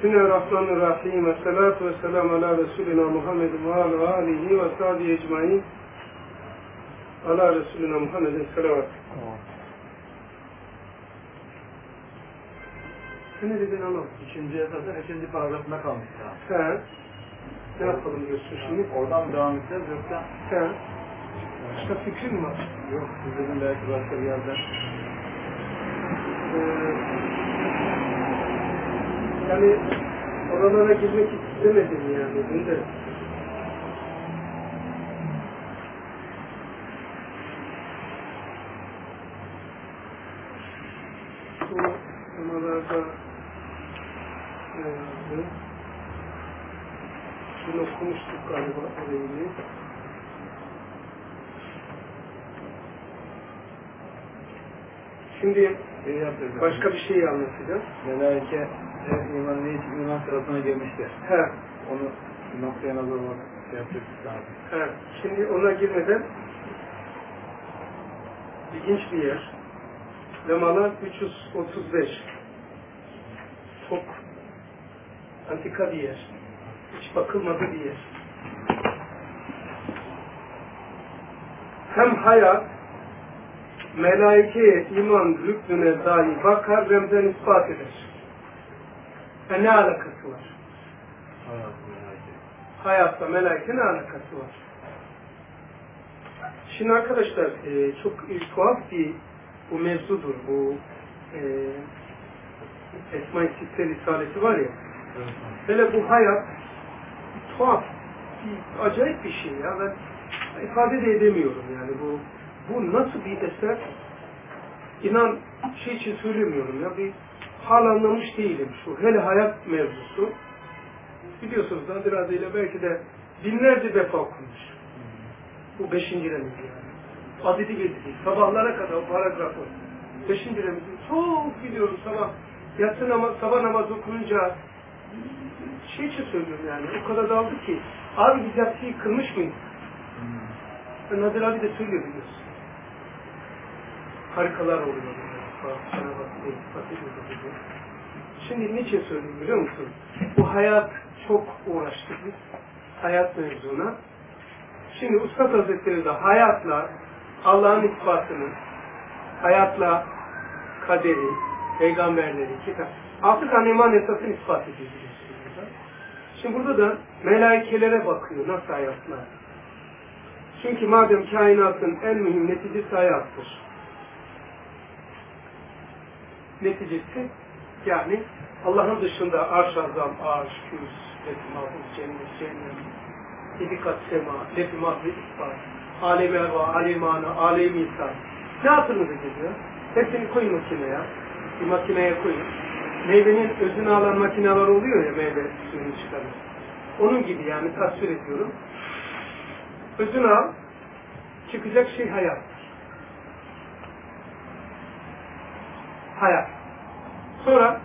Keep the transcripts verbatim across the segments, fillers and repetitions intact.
Bismillahirrahmanirrahim. Esselatu vesselamu ala Resulina Muhammedin ve ala alihi ve sahbihi ecmaîn. Ala Resulina Muhammedin selavat. Sen ne dedin anam? İkinci esasın ikinci paragrafına kalmış ya. He. Ne yapalım diyorsun şimdi? Oradan mı devam edeceğiz yoksa? He. Başka fikrin mi var? Yok, sizin belki başka bir yerden. Ee, yani oralara girmek istemedim yani. Ben de. Bu temalarda ne yazdı? Bunu okumuştuk galiba orayı. Şimdi başka bir şey anlatacağım. Melaike iman ne için iman sırasına girmişti. He. Onu noktaya nazar olarak şey yapacaktık lazım. He. Şimdi ona girmeden ilginç bir yer. Lemalar üç yüz otuz beş. Çok antika bir yer. Hiç bakılmadı bir yer. Hem hayat melaikeye iman rüknüne dahi bakar, remzen ispat eder. E ne alakası var? Hayat melaike. Hayatta melaike ne alakası var? Şimdi arkadaşlar e, çok e, tuhaf bir bu mevzudur. Bu e, Esma-i Sitte Risalesi var ya. Evet. Böyle bu hayat tuhaf, bir, acayip bir şey ya. Ben ifade de edemiyorum yani bu bu nasıl bir eser? İnan şey için söylemiyorum ya, bir hal anlamış değilim şu. Hele hayat mevzusu. Biliyorsunuz Nadir adıyla belki de binlerce defa okumuş. Bu beşinci remizi yani. Adidi geldi. Sabahlara kadar o paragrafı. Beşinci remizi çok biliyorum sabah. Yatsı namaz, sabah namaz okununca şey için söylüyorum yani. O kadar daldı ki. Abi biz yatsıyı kılmış mıyız? Hmm. Nadir abi de söylüyor biliyorsun. Harikalar oluyor. Şimdi niçin söyleyeyim biliyor musun? Bu hayat çok uğraştık biz. Hayat mevzuna. Şimdi Üstad Hazretleri de hayatla Allah'ın ispatını, hayatla kaderi, peygamberleri, kitap, altı tane iman esasını ispat ediyor. Şimdi burada da melaikelere bakıyor. Nasıl hayatlar? Çünkü madem kainatın en mühim neticesi hayattır. Neticesi yani Allah'ın dışında arş azam, arş, kürs, lef-i mahfuz, cennet, cennet, yedi kat sema, lef-i mahfuz, ispat, alem-i erva, alem-i alem-i insan. Ne hatırınıza geliyor? Hepsini koyun makineye. Bir makineye koyun. Meyvenin özünü alan makineler oluyor ya, meyve suyunu çıkarır. Onun gibi yani tasvir ediyorum. Özünü al, çıkacak şey hayat. Hayat. Sonra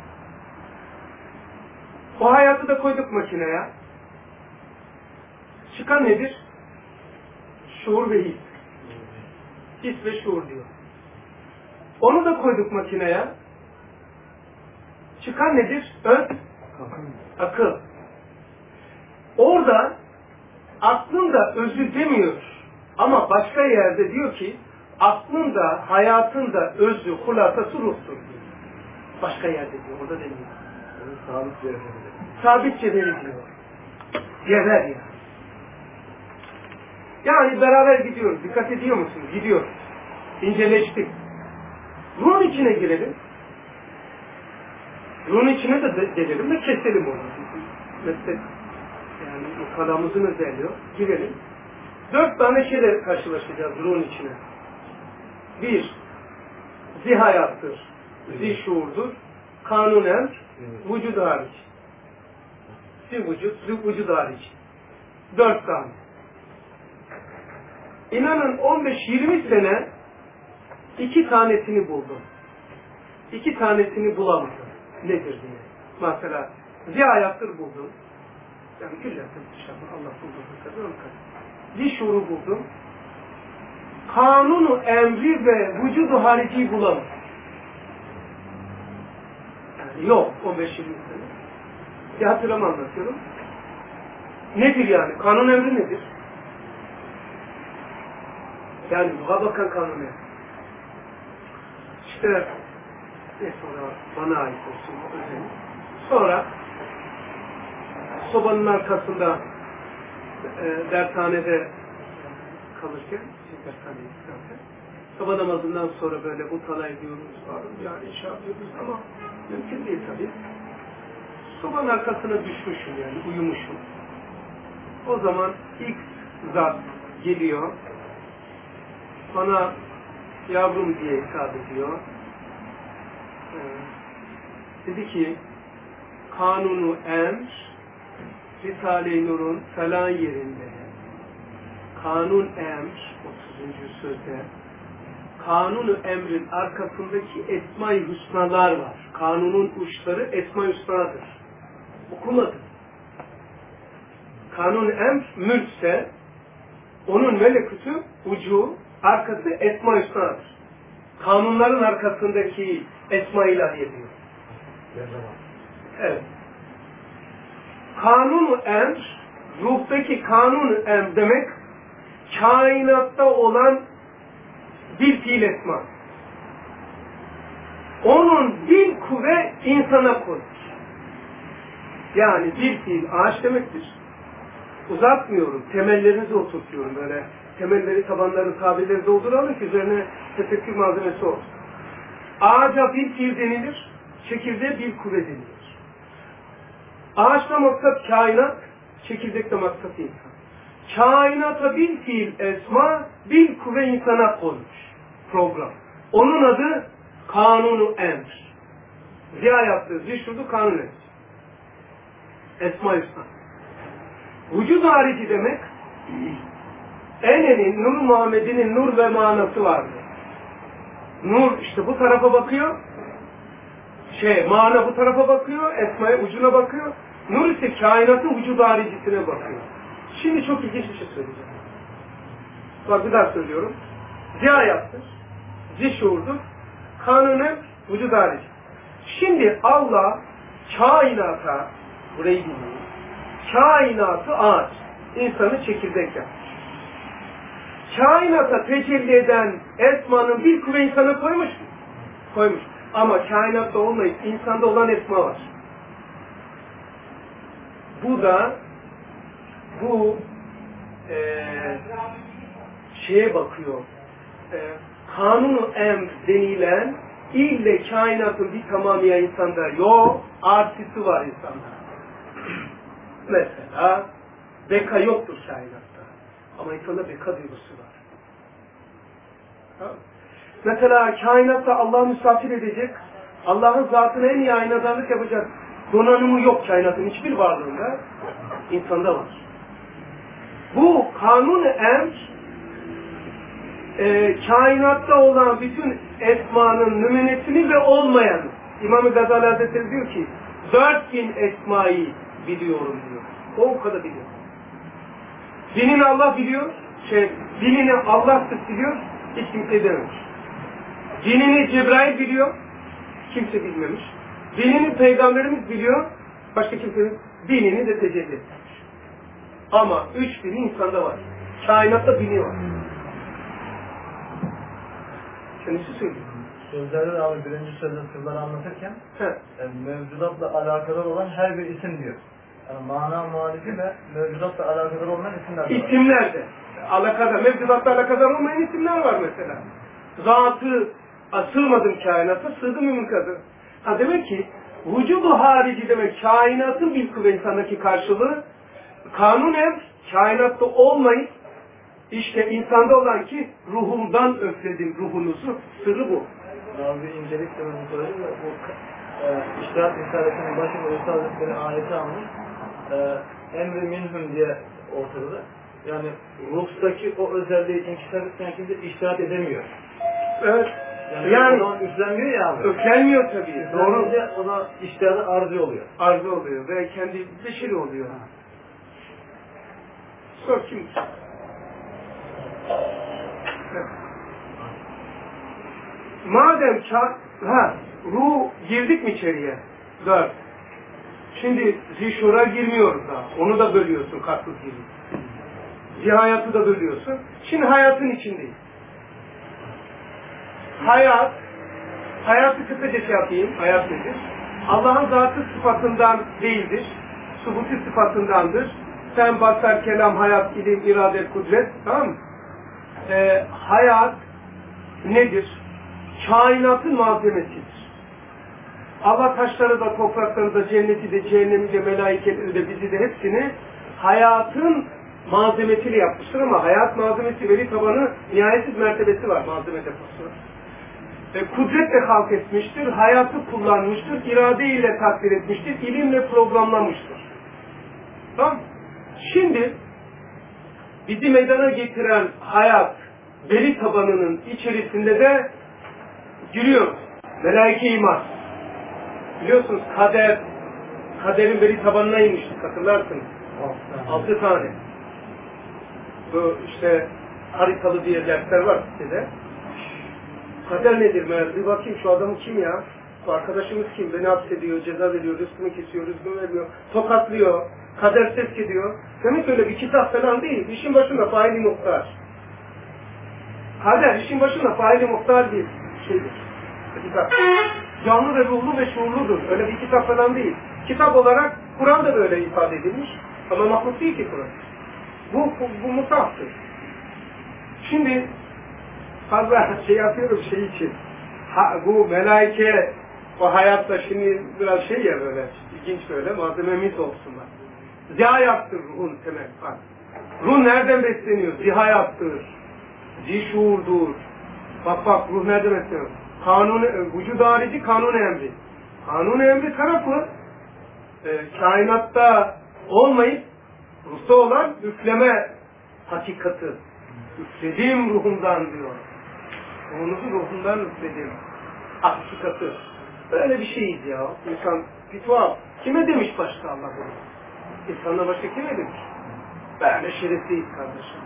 o hayatı da koyduk makineye. Çıkan nedir? Şuur ve his. His ve şuur diyor. Onu da koyduk makineye. Çıkan nedir? Öz? Akıl. Orada aklın da özü demiyor. Ama başka yerde diyor ki aklın da hayatın da özü, hulasası ruhtur diyor. Başka yerde diyor. Orada demiyor. Sabit cevheri. Sabit cevheri diyor. Cevher yani. Yani beraber gidiyoruz. Dikkat ediyor musunuz? Gidiyoruz. İnceleştik. Ruhun içine girelim. Ruhun içine de delelim ve keselim onu. Mesela yani o kalamızın özelliği girelim. Dört tane şeyle karşılaşacağız ruhun içine. Bir, zihayattır. Zişuurdur. Kanunen, vücud hariç. Zi vücut, zi vücud hariç. Dört tane. İnanın on beş yirmi sene iki tanesini buldum. İki tanesini bulamadım. Nedir diye. Mesela zihayattır buldum. Yani güzeldir dışarıda Allah bulduğu kadar onu kadar. Zişuuru buldum. Kanunu, emri ve vücudu harici bulamadım. Yani yok on beş yirmi sene. Bir hatırlama anlatıyorum. Nedir yani? Kanun emri nedir? Yani ruha bakan kanun emri. İşte ne sonra bana ait olsun o özel. Sonra sobanın arkasında e, dershanede kalırken, dershanede zaten, sabah namazından sonra böyle utala ediyoruz, yani iş yapıyoruz ama mümkün değil tabii. Sobanın arkasına düşmüşüm yani, uyumuşum. O zaman ilk zat geliyor, bana yavrum diye hitap ediyor. Ee, dedi ki, kanunu emr, Risale-i Nur'un falan yerinde, kanun emr, otuzuncu sözde, kanunu emrin arkasındaki Esma-i Hüsnalar var. Kanunun uçları Esma-i Hüsna'dır. Okumadım. Kanun emr, mülkse, onun melekutu, ucu, arkası Esma-i Hüsna'dır. Kanunların arkasındaki Esma-i İlahiye diyor. Evet. Kanun-u emr, ruhtaki kanun-u emr demek, kainatta olan bir fiil esma. Onun bir kuvve insana koymuş. Yani bir fiil ağaç demektir. Uzatmıyorum, temellerinizi oturtuyorum böyle. Temelleri, tabanları, tabirleri dolduralım ki üzerine tefekkür malzemesi olsun. Ağaca bir fiil denilir, çekirdeğe bir kuvve denilir. Ağaçta maksat kainat, çekirdekte maksat insan. Kainata bir fiil esma, bir kuvve insana konmuş. Program. Onun adı kanunu emr. Ziya yaptığı zişurdu kanun emr. Esma-i Hüsna. Vücud harici demek, Ene'nin, Nur Muhammed'in nur ve manası vardır. Nur işte bu tarafa bakıyor, şey, mana bu tarafa bakıyor, Esma'ya ucuna bakıyor. Nur ise kainatın vücud haricisine bakıyor. Şimdi çok ilginç bir şey söyleyeceğim. Bak bir daha söylüyorum. Ziya yaptır, zişurdur, kanunu vücud harici. Şimdi Allah kainata, burayı dinleyin, kainatı ağaç, insanı çekirdek yapmış. Kainata tecelli eden esmanın bir kuvve insana koymuş mu? Koymuş. Ama kainatta olmayıp insanda olan esma var. Bu da bu e, şeye bakıyor. E, kanunu emr denilen ille kainatın bir tamamıya insanda yok, artısı var insanda. Mesela beka yoktur kainatta. Ama insanda beka duygusu var. Ha? Mesela kainatta Allah'ı misafir edecek, Allah'ın zatına en iyi aynadarlık yapacak donanımı yok kainatın hiçbir varlığında, insanda var. Bu kanun-u emr, e, kainatta olan bütün esmanın nümunesini ve olmayan, İmam-ı Gazali Hazretleri diyor ki, dört bin esmayı biliyorum diyor. O o kadar biliyor. Dinini Allah biliyor, şey, dinini Allah sırf biliyor, hiç kimse dememiş. Dinini Cebrail biliyor, kimse bilmemiş. Dinini Peygamberimiz biliyor, başka kimsenin dinini de tecelli etmiş. Ama üç bini insanda var. Kainatta bini var. Kendisi söylüyor. Sözlerde de abi birinci sözde sırları anlatırken yani mevcudatla alakadar olan her bir isim diyor. Yani mana muhalifi ve mevcudatla alakadar olmayan isimler var. İsimler de. Alakadar, mevcudatla alakadar olmayan isimler var mesela. Zatı sığmadım kainata, sığdım mümkün. Ha demek ki vücudu harici demek kainatın bir kuvve insandaki karşılığı, kanun emr kainatta olmayıp işte insanda olan ki ruhumdan öfledim ruhunuzu, sırrı bu. Abi incelik demesi söyledi ve bu e, İştihat Risalesi'nin başında Üstad Hazretleri ayeti almış. E, emri minhum diye ortada. Yani ruhtaki o özelliği inkişaf etmeyen kimse iştihat edemiyor. Evet. Yani, yani o zaman üflenmiyor ya abi. Üflenmiyor tabii. Doğru. O da iştihadı arzu oluyor. Arzu oluyor ve kendi beşeri oluyor. Ha. Sor kim? Madem çar, ha, ruh girdik mi içeriye? Dört. Şimdi zişura girmiyoruz daha. Onu da bölüyorsun kalkıp gibi. Zihayatı da bölüyorsun. Şimdi hayatın içindeyiz. Hayat, hayatı kısaca yapayım. Hayat nedir? Allah'ın zatı sıfatından değildir. Subuti sıfatındandır. Sen, basar, kelam, hayat, ilim, irade, kudret. Tamam mı? Ee, hayat nedir? Kainatın malzemesidir. Allah taşları da, toprakları da, cenneti de, cehennemi de, melaikeleri de, bizi de hepsini hayatın malzemesiyle yapmıştır ama hayat malzemesi, veri tabanı, nihayetsiz mertebesi var malzeme deposu. E, kudretle halk etmiştir, hayatı kullanmıştır, irade ile takdir etmiştir, ilimle programlamıştır. Tamam. Şimdi bizi meydana getiren hayat, veri tabanının içerisinde de giriyor. Melaike iman. Biliyorsunuz kader, kaderin veri tabanına inmiştik, hatırlarsınız. Altı tane. Bu işte haritalı diye dersler var sitede. Kader nedir meğer? Bir bakayım şu adamı kim ya? Bu arkadaşımız kim? Beni hapsediyor, ceza veriyor, rızkımı kesiyor, rızkımı vermiyor, tokatlıyor, kader sevk ediyor. Demek öyle bir kitap falan değil. İşin başında faili muhtar. Kader işin başında faili muhtar bir şeydir. Kitap. Canlı ve ruhlu ve şuurludur. Öyle bir kitap falan değil. Kitap olarak Kur'an da böyle ifade edilmiş. Ama mahluk değil ki Kur'an. Bu, bu, bu musaftır. Şimdi fazla şey yapıyorum şey için. Ha, bu melaike o hayatta şimdi biraz şey ya böyle ilginç böyle malzememiz olsunlar. Zihayattır ruhun temel. Bak. Ruh nereden besleniyor? Zihayattır. Zişuurdur. Bak bak ruh nereden besleniyor? Kanun, vücud harici kanun emri. Kanun emri tarafı e, kainatta olmayıp ruhta olan üfleme hakikati. Üfledim ruhumdan diyor. Ruhunuzu ruhundan üfledim. Hakikati. Böyle bir şeyiz ya. İnsan bir tuhaf. Kime demiş başka Allah bunu? İnsanla başka kime demiş? Böyle şerefliyiz kardeşim.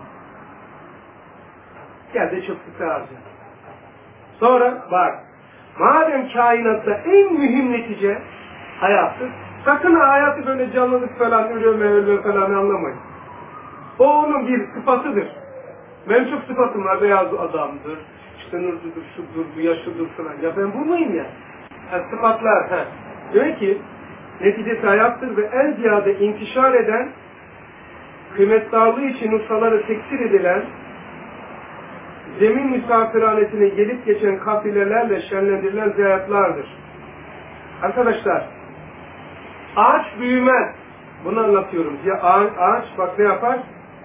Gel de çöplükte harca. Sonra bak, madem kainatta en mühim netice hayattır, sakın hayatı böyle canlılık falan, ölüme ölme falan anlamayın. O onun bir sıfatıdır. Benim çok sıfatım var, beyaz adamdır, işte nurcudur, şudur, bu yaşlıdır falan. Ya ben bu muyum ya? Yani sıfatlar, he. Diyor ki, neticesi hayattır ve en ziyade intişar eden, kıymetdarlığı için ustaları teksir edilen, zemin misafirhanesine gelip geçen kafilelerle şenlendirilen ziyafetlerdir. Arkadaşlar, ağaç büyümez. Bunu anlatıyorum. Ya ağaç, ağaç bak ne yapar?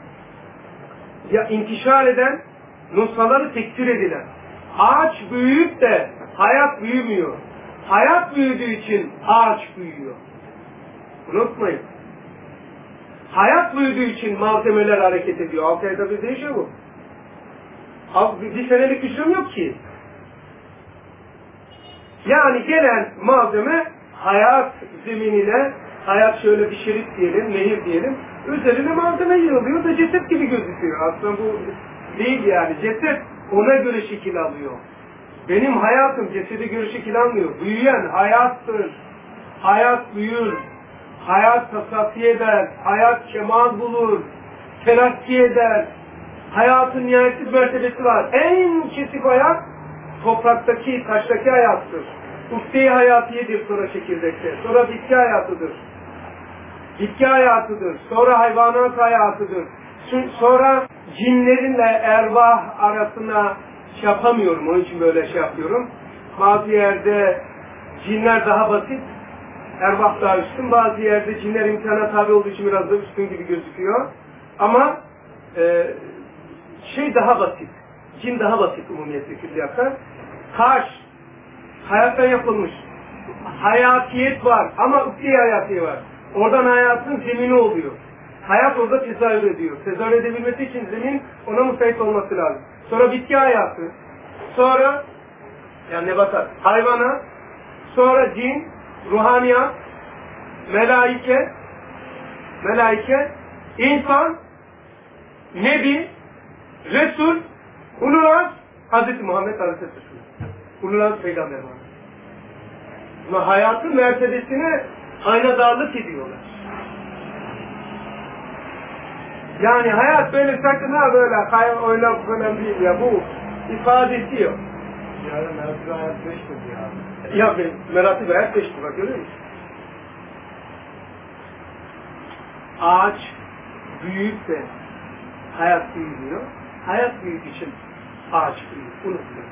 Ya intişar eden, nushaları tekfir edilen. Ağaç büyüyüp de hayat büyümüyor. Hayat büyüdüğü için ağaç büyüyor. Unutmayın. Hayat büyüdüğü için malzemeler hareket ediyor. Altı ayda bir değişiyor bu. Bir senelik hücum yok ki. Yani gelen malzeme hayat zeminine, hayat şöyle bir şerit diyelim, nehir diyelim, üzerine malzeme yığılıyor da ceset gibi gözüküyor. Aslında bu değil yani. Ceset ona göre şekil alıyor. Benim hayatım cesede göre şekil almıyor. Büyüyen hayattır. Hayat büyür. Hayat tasaffi eder. Hayat kemal bulur. Terakki eder. Hayatın nihayetsiz mertebesi var. En kesif hayat topraktaki, taştaki hayattır. Ufti hayatiyedir sonra çekirdekte. Sonra bitki hayatıdır. Bitki hayatıdır. Sonra hayvanat hayatıdır. Sonra cinlerinle ervah arasına şey yapamıyorum. Onun için böyle şey yapıyorum. Bazı yerde cinler daha basit, ervah daha üstün. Bazı yerde cinler imtihana tabi olduğu için biraz da üstün gibi gözüküyor. Ama e, şey daha basit. Cin daha basit umumiyetle külliyattan. Taş, hayattan yapılmış. Hayatiyet var ama ukti hayatiyet var. Oradan hayatın zemini oluyor. Hayat orada tezahür ediyor. Tezahür edebilmesi için zemin ona müsait olması lazım. Sonra bitki hayatı. Sonra yani nebatat, hayvana. Sonra cin, ruhaniyat, melaike, melaike, insan, nebi, Resul, Ululaz, Hazreti Muhammed Aleyhisselam. Ululaz Peygamber var. Ama hayatın mertebesine aynadarlık ediyorlar. Yani hayat böyle sakın ha böyle hayal oynak falan değil ya, bu ifadesi yok. Yani meratib hayat beştir yani. Ya ben meratib hayat beştir, bak görüyor musun? Ağaç büyükse hayat büyüyor. Hayat büyük için ağaç büyük. Unutmayın.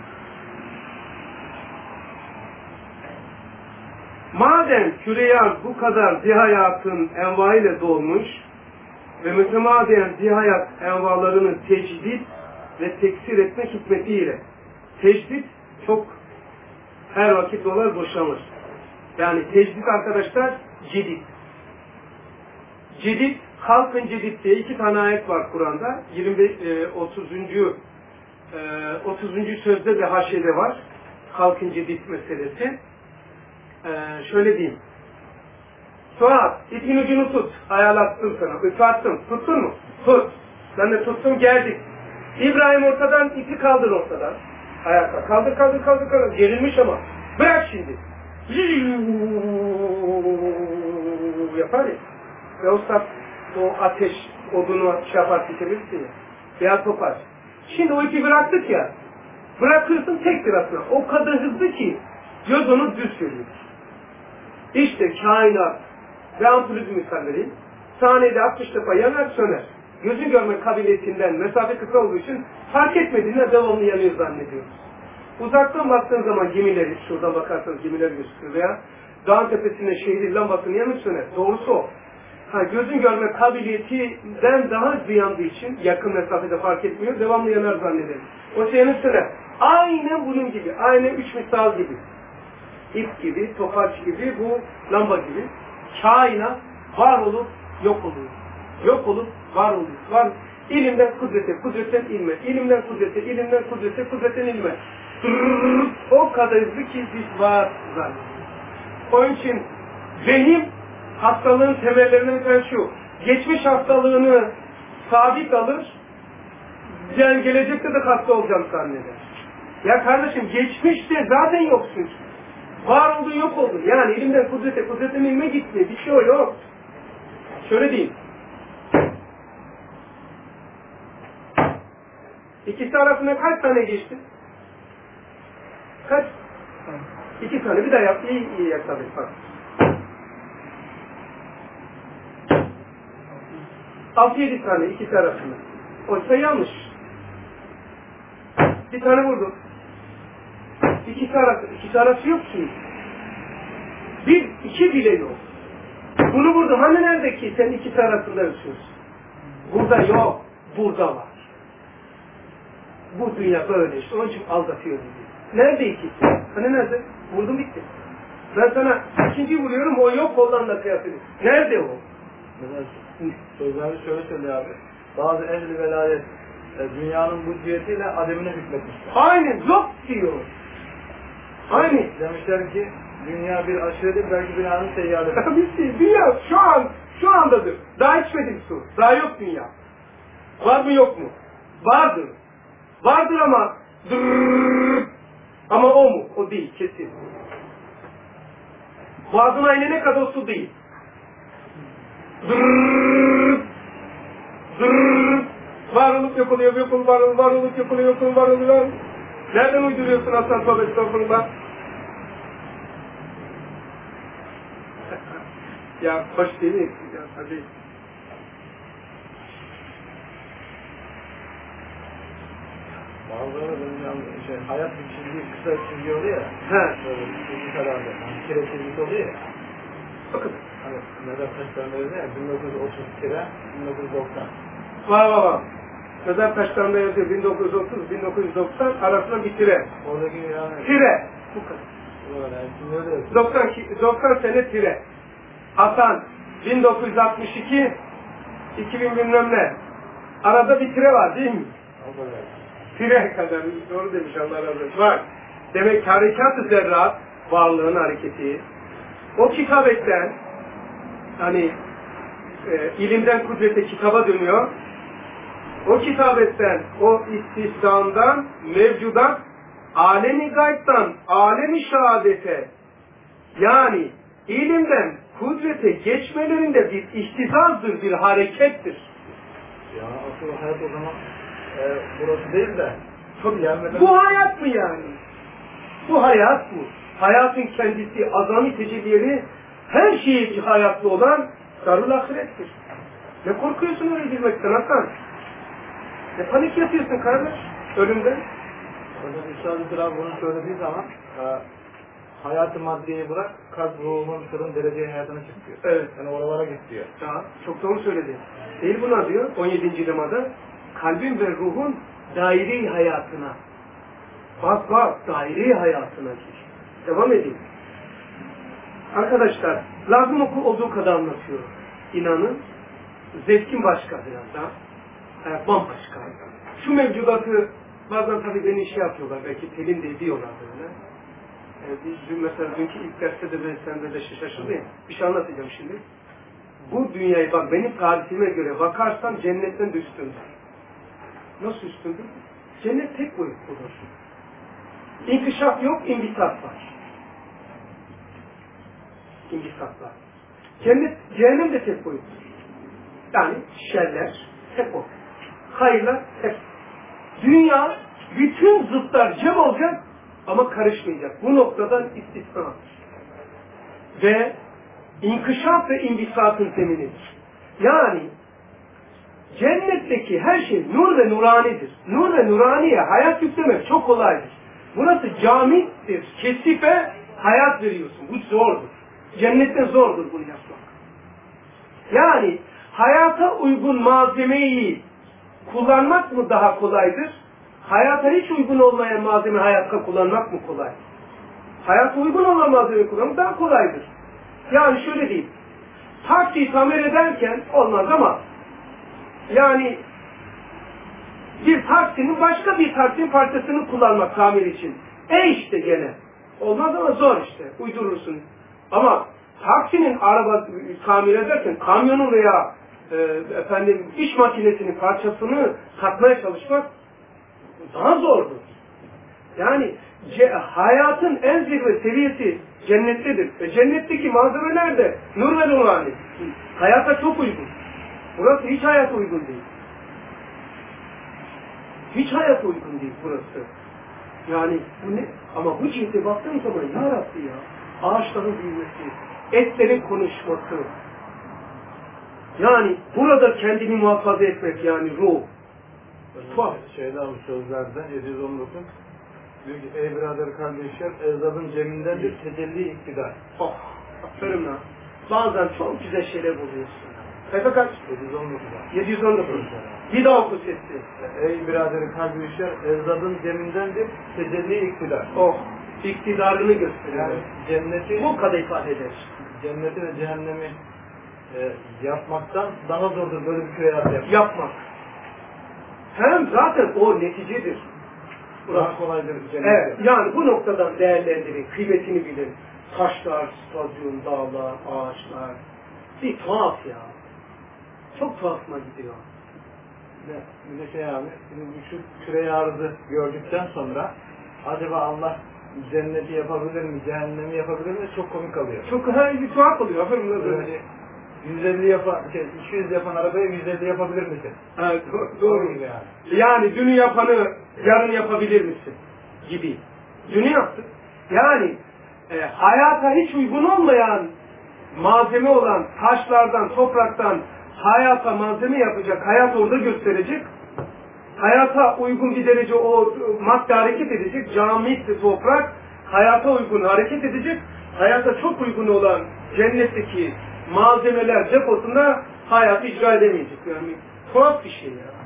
Madem küreyan bu kadar zihayatın envaiyle dolmuş ve mütemadiyen zihayat envalarını tecdit ve teksir etme hikmetiyle, tecdit çok her vakit dolar boşanır. Yani tecdit arkadaşlar cedid. Cedid, halkın cedid diye iki tane ayet var Kur'an'da. yirmi beş, otuzuncu otuzuncu sözde de haşede var. Halkın cedid meselesi. Ee, şöyle diyeyim. Suat, ipin ucunu tut. Ayarlattım sana. Üfattım. Tuttun mu? Tut. Ben de tuttum, geldik. İbrahim ortadan, ipi kaldır ortadan. Ayakta. Kaldır, kaldır, kaldır, kaldır. Gerilmiş ama. Bırak şimdi. Yapar ya. Ve o saf, o ateş, odunu şey yapar, bitirirsin ya. Veya topar. Şimdi o ipi bıraktık ya. Bırakırsın tek sırasına. O kadar hızlı ki göz onu düz görüyor. İşte kainat ve ampulüzü misal vereyim. Saniyede altmış defa yanar söner. Gözün görme kabiliyetinden mesafe kısa olduğu için fark etmediğinde devamlı yanıyor zannediyoruz. Uzaktan baktığın zaman gemileri, şuradan bakarsanız gemiler gözüküyor veya dağın tepesinde şehrin lambasını yanıp söner. Doğrusu o. Ha, gözün görme kabiliyetinden daha hızlı yandığı için yakın mesafede fark etmiyor, devamlı yanar zannederiz. O şey yanıp söner. Aynen bunun gibi, aynen üç misal gibi. İp gibi, topaç gibi, bu lamba gibi. Kainat var olup yok oluyor. Yok olup var oluyor. Var. İlimden kudrete, kudretten ilme. İlimden kudrete, ilimden kudrete, kudretten ilme. Tırrrr, o kadar hızlı ki biz var zannediyoruz. Onun için vehim hastalığın temellerinden bir tanesi şu. Geçmiş hastalığını sabit alır, yani gelecekte de hasta olacağım zanneder. Ya kardeşim geçmişte zaten yoksun ki. Var olduğu yok oldu. Yani ilimden kudrete, kudretten ilme gitti. Bir şey o yok. Şöyle diyeyim. İkisi arasında kaç tane geçti? Kaç? İki tane. Bir daha yap. İyi iyi yakaladık. Bak. Altı yedi tane ikisi arasında. Oysa yanlış. Bir tane vurdum. İkisi arası, ikisi arası yok ki. Bir, iki bile yok. Bunu vurdum. Hani nerede ki? Sen ikisi arasında yaşıyorsun. Burada yok. Burada var. Bu dünya böyle işte. Onun için aldatıyor bizi. Nerede ikisi? Hani nerede? Vurdum bitti. Ben sana ikinci vuruyorum, o yok, ondan da kıyas ediyor. Nerede o? Sözleri şöyle söylüyor abi. Bazı ehli velayet e, dünyanın bu cihetiyle ademine hükmetmişler. Aynen, yok diyor. Aynen. Demişler ki dünya bir aşiredir, belki dünyanın seyyarıdır. Bitti. Dünya şu an, şu andadır. Daha içmedim su. Daha yok dünya. Var mı yok mu? Vardır. Vardır ama dırrrr. Ama o mu? O değil, kesin. Boğazına inene kadar su değil. Dırrrr. Dırrrr. Var olup yok oluyor, yok olup var olup, var olup yok oluyor, yok olup var oluyor. Nereden uyduruyorsun Hasan Tövbe Estağfurullah? Ya hoş değil mi? Ya hadi. Bazıları dünyanın şey, hayat bir çizgi, kısa çizgi oluyor ya. He. Böyle çizgi kararlı. Yani kire çizgisi oluyor ya. Bakın. Hani neden taşlarında yazıyor ya, bin dokuz yüz otuz kire, bin dokuz yüz doksan. Var var var. Mezar taşlarında yazıyor bin dokuz yüz otuz bin dokuz yüz doksan arasında bir tire. Oradaki yani... Tire. Bu kadar. Böyle yani, şimdi öyle yazıyor. doksan, doksan sene tire. Hasan bin dokuz yüz altmış iki iki bin bilmem ne. Arada bir tire var değil mi? O kadar. Tire kadar. Doğru demiş Allah razı olsun. Var. Demek harekat-ı zerrat, varlığın hareketi. O kitabetten hani e, ilimden kudrete kitaba dönüyor. O kitabetten, o istihsandan, mevcudat, alemi gaybtan, alemi şehadete, yani ilimden kudrete geçmelerinde bir ihtizazdır, bir harekettir. Ya asıl hayat o zaman e, burası değil de Tabii. gelmeden... Bu hayat mı yani? Bu hayat bu. Hayatın kendisi, azami tecellileri, her şeyi hayatlı olan darul ahirettir. Ne korkuyorsun oraya girmekten Hasan? Ne panik yapıyorsun kardeş ölümden? Hocam Üstad-ı Kral bunu söylediği zaman e, hayatı maddeyi bırak, kalp ruhunun sırrın dereceye hayatına çık diyor. Evet. Yani oralara git diyor. Ya, çok doğru söyledi. Değil buna diyor on yedinci lemada kalbin ve ruhun daire-i hayatına. Bak bak daire-i hayatına gir. Devam edeyim. Arkadaşlar lazım oku olduğu kadar anlatıyorum. İnanın zevkin başka biraz daha. Yani bambaşka. Şu mevcudatı bazen tabii beni şey yapıyorlar. Belki telin de ediyorlar böyle. Yani biz mesela dünkü ilk derste de ben sende de şaşırdım ya. Bir şey anlatacağım şimdi. Bu dünyayı bak benim tarifime göre bakarsan cennetten de üstündür. Nasıl üstündür? Cennet tek boyutludur. İnkişaf yok, imbisat var. İmbisat var. Cennet, cehennem de tek boyuttur. Yani şerler tek o. Hayırlar tek. Dünya bütün zıtlar cem olacak ama karışmayacak. Bu noktadan istisna. Ve inkişaf ve imbisatın zeminidir. Yani cennetteki her şey nur ve nuranidir. Nur ve nuraniye hayat yüklemek çok kolaydır. Burası camittir. Kesife hayat veriyorsun. Bu zordur. Cennette zordur bunu yapmak. Yani hayata uygun malzemeyi kullanmak mı daha kolaydır? Hayata hiç uygun olmayan malzeme hayatta kullanmak mı kolay? Hayata uygun olan malzemeyi kullanmak daha kolaydır. Yani şöyle diyeyim. Taksiyi tamir ederken olmaz ama yani bir taksinin başka bir taksinin parçasını kullanmak tamir için. E işte gene. Olmaz ama zor işte. Uydurursun. Ama taksinin araba tamir ederken kamyonun veya e, efendim iş makinesinin parçasını takmaya çalışmak daha zordur. Yani ce, hayatın en zirve seviyesi cennettedir. Ve cennetteki malzemeler de nur ve nurani. Hayata çok uygun. Burası hiç hayata uygun değil. Hiç hayata uygun değil burası. Yani bu ne? Ama bu cihete baktığın zaman ya Rabbi ya, ağaçların büyümesi, etlerin konuşması, yani burada kendini muhafaza etmek yani ruh. Tuhaf. Şeyde almış sözlerden yedi yüz on dokuz diyor ki ey birader kardeşler ecdadın cemindendir tecelli iktidar. Oh, aferin lan. Bazen çok güzel şeyler buluyorsun. Sayfa kaç? yedi yüz on dokuz. yedi yüz on dokuz. Bir daha oku sesli. Ey birader kardeşler ecdadın cemindendir tecelli iktidar. Oh, iktidarını gösteriyor. Yani cenneti, bu kadar ifade eder. Cenneti ve cehennemi e, yapmaktan daha zordur böyle bir köy hayatı yapmak. Yapmak. Hem zaten o neticedir. Daha kolaydır cennet. Evet, yani bu noktadan değerlendirin, kıymetini bilin. Taşlar, stadyum, dağlar, ağaçlar. Bir tuhaf ya. Çok tuhafıma gidiyor. Bir de şey abi, şimdi şu küre arzı gördükten sonra acaba Allah cenneti yapabilir mi, cehennemi yapabilir mi? Çok komik kalıyor. Çok her bir tuhaf oluyor. Aferin böyle. Böyle yüz elli yapan, şey, iki yüz yapan arabaya yüz elli yapabilir misin? Evet, doğru. Yani. yani dünü yapanı yarın yapabilir misin? Gibi. Dünü yaptık. Yani e, hayata hiç uygun olmayan malzeme olan taşlardan, topraktan hayata malzeme yapacak, hayat orada gösterecek. Hayata uygun bir derece o madde hareket edecek, camit toprak hayata uygun hareket edecek. Hayata çok uygun olan cennetteki malzemeler deposunda hayatı icra edemeyecek. Yani tuhaf bir şey ya.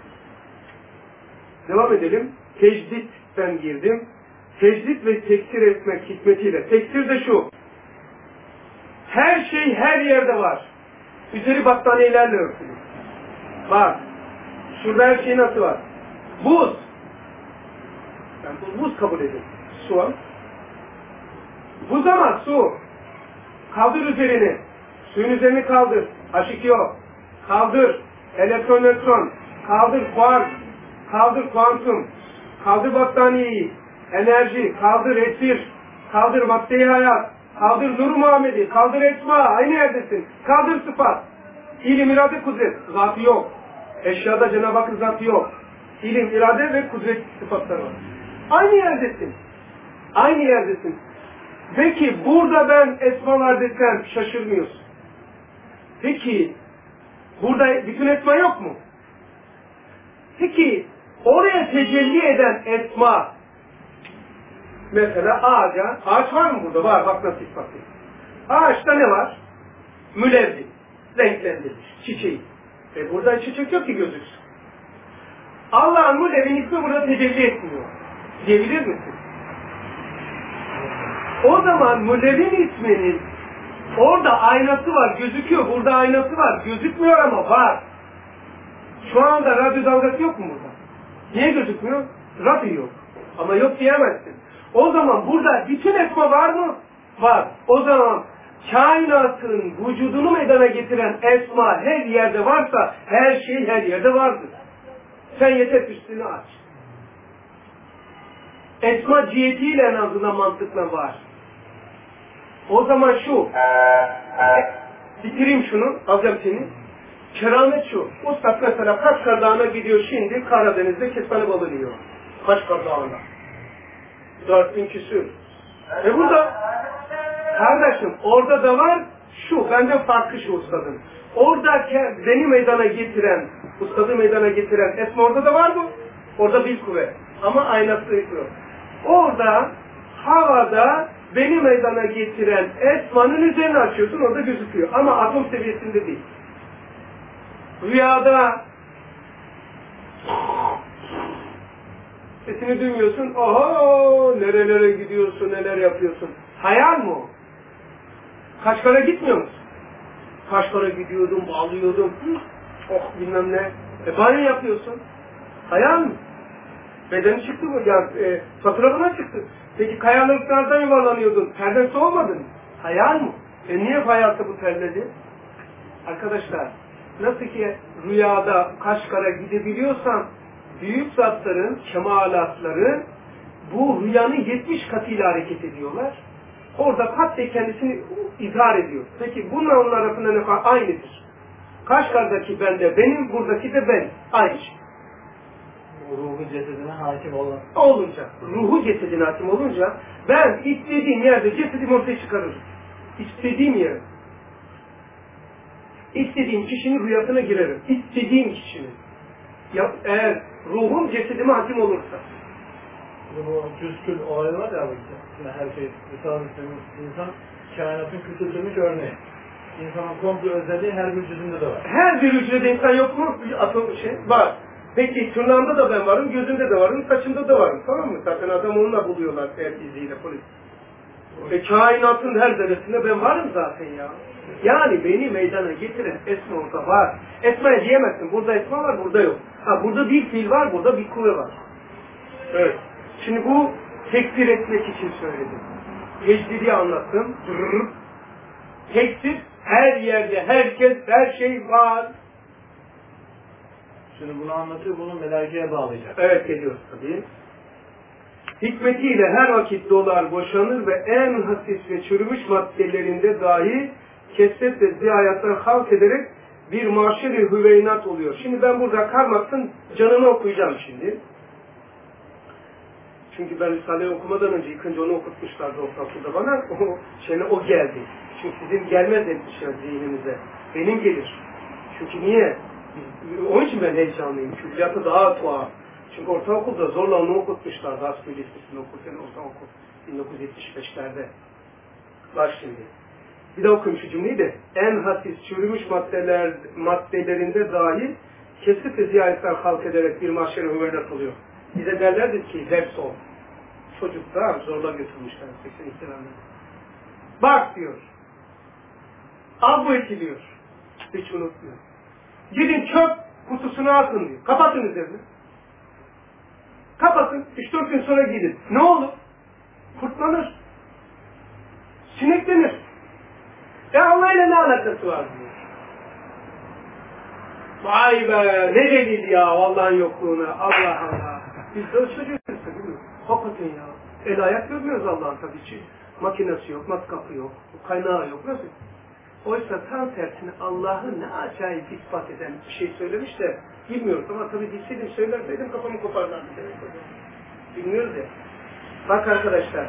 Devam edelim. Tecditten girdim. Tecdit ve teksir etmek hikmetiyle. Teksir de şu. Her şey her yerde var. Üzeri battaniyelerle örtülü. Bak. Şurada her şey nasıl var? Buz. Yani buz, buz kabul edin. Su var. Buz ama su. Kaldır üzerini. Suyun üzerini kaldır. H iki O. Kaldır. Elektron elektron. Kaldır kuark. Kaldır kuantum. Kaldır battaniyeyi. Enerji. Kaldır esir. Kaldır maddeyi hayat. Kaldır Nur Muhammed'i, kaldır Esma, aynı yerdesin. Kaldır sıfat. İlim, irade, kudret. Zatı yok. Eşyada Cenab-ı Hakk'ın zatı yok. İlim, irade ve kudret sıfatları var. Aynı yerdesin. Aynı yerdesin. Peki burada ben esmalar desem şaşırmıyorsun. Peki burada bütün esma yok mu? Peki oraya tecelli eden esma, mesela ağaca, ağaç var mı burada? Var, bak nasıl ispat edeyim. Ağaçta ne var? Mülevvi, renklendirilmiş, çiçeği. E burada çiçek yok ki gözüksün. Allah'ın mülevvin ismi burada tecelli etmiyor. Diyebilir misin? O zaman mülevvin isminin orada aynası var, gözüküyor. Burada aynası var, gözükmüyor ama var. Şu anda radyo dalgası yok mu burada? Niye gözükmüyor? Radyo yok. Ama yok diyemezsin. O zaman burada bütün esma var mı? Var. O zaman kainatın vücudunu meydana getiren esma her yerde varsa her şey her yerde vardır. Sen yeter üstünü aç. Esma cihetiyle en azından mantıkla var. O zaman şu, bitireyim şunu, alacağım seni. Keramet şu, Ustad mesela Kaşgar Dağı'na gidiyor şimdi, Karadeniz'de kestane balığı yiyor. Kaşgar Dağı'na. Dört bin küsür. E burada, kardeşim orada da var şu, benden farklı şu ustadın. Orada beni meydana getiren, ustadı meydana getiren esma orada da var mı? Orada bir kuvvet. Ama aynası yok. Orada, havada beni meydana getiren esmanın üzerine açıyorsun, orada gözüküyor. Ama atom seviyesinde değil. Rüyada sesini duymuyorsun, oho nerelere gidiyorsun, neler yapıyorsun. Hayal mi o? Kaşgar'a gitmiyor musun? Kaşgar'a gidiyordum, bağlıyordum, oh bilmem ne. E banyo yapıyorsun. Hayal mi? Bedeni çıktı mı? Ya, e, fotoğrafına çıktı. Peki kayalıklardan yuvarlanıyordun, terden soğumadın mı? Hayal mi? E niye hayatı bu terledi? Arkadaşlar, nasıl ki rüyada Kaşgar'a gidebiliyorsan, büyük zatların, kemalatları bu rüyanın yetmiş katıyla hareket ediyorlar. Orada pat diye kendisini izhar ediyor. Peki bununla onun arasında ne var? Aynıdır. Kaşgar'daki ben de benim, buradaki de ben. Aynı şey. Ruhu cesedine hakim olan. Olunca, ruhu cesedine hakim olunca ben istediğim yerde cesedimi ortaya çıkarırım. İstediğim yere. İstediğim kişinin rüyasına girerim. İstediğim kişinin. Ya, eğer ruhum cesedime hakim olursa. Bu cüzkül olayı var ya bu işte. Şimdi her şey, misal insan kainatın küçültülmüş örneği. İnsanın komple özelliği her bir cüzünde de var. Her bir hücrede insan yok mu? Atom şey var. Peki tırnağımda da ben varım, gözümde de varım, saçımda da varım. Tamam mı? Zaten adam onunla buluyorlar el iziyle polis. E kainatın her zerresinde ben varım zaten ya. Yani beni meydana getiren esma orada var. Esma'ya diyemezsin. Burada esma var, burada yok. Ha burada bir fiil var, burada bir kuvve var. Evet. Şimdi bu tekfir etmek için söyledim. Tecdidi anlattım. Tekfir her yerde, herkes, her şey var. Şimdi bunu anlatıyor, bunu melaikeye bağlayacak. Evet geliyoruz tabii. Hikmetiyle her vakit dolar, boşanır ve en hafif ve çürümüş maddelerinde dahi kesret ve ziyayatlar halk ederek bir maşer-i hüveynat oluyor. Şimdi ben burada Karl canını okuyacağım şimdi. Çünkü ben Risale'yi okumadan önce ilk önce onu okutmuşlardı ortaokulda bana. O şeyine o geldi. Çünkü sizin gelmez etmişler zihninize. Benim gelir. Çünkü niye? Onun için ben heyecanlıyım. Külliyatı daha tuhaf. Çünkü ortaokulda zorla onu okutmuşlardı. Asgari Lisesi'ni okurken ortaokul. bin dokuz yüz yetmiş beşlerde. Bak şimdi. Bir de okuyayım şu cümleyi de. En hafif çürümüş maddeler, maddelerinde dahi kesip ve ziyaretler halk ederek bir mahşere hüveylat oluyor. Bize derlerdi ki ders ol. Çocuk da zorla götürmüşler. seksen iki yılında. Bak diyor. Abbu etiliyor. Hiç unutmuyor. Gidin çöp kutusunu atın diyor. Kapatın üzerini. Kapatın. üç dört gün sonra gidin. Ne olur? Kurtlanır. Sineklenir. E Allah'yla ne alakası var diyor. Vay be ne deliydi ya Allah'ın yokluğuna. Allah Allah. Biz de o çocuğuz değil mi? Hakikaten ya. El ayak görmüyoruz Allah'ın tabii ki. Makinesi yok, matkapı yok, kaynağı yok. Nasıl? Oysa tam tersine Allah'ı ne acayip ispat eden bir şey söylemiş de bilmiyoruz. Ama tabii bilseydim söylerseydim kafamı koparlardı. Bilmiyoruz ya. Bak arkadaşlar.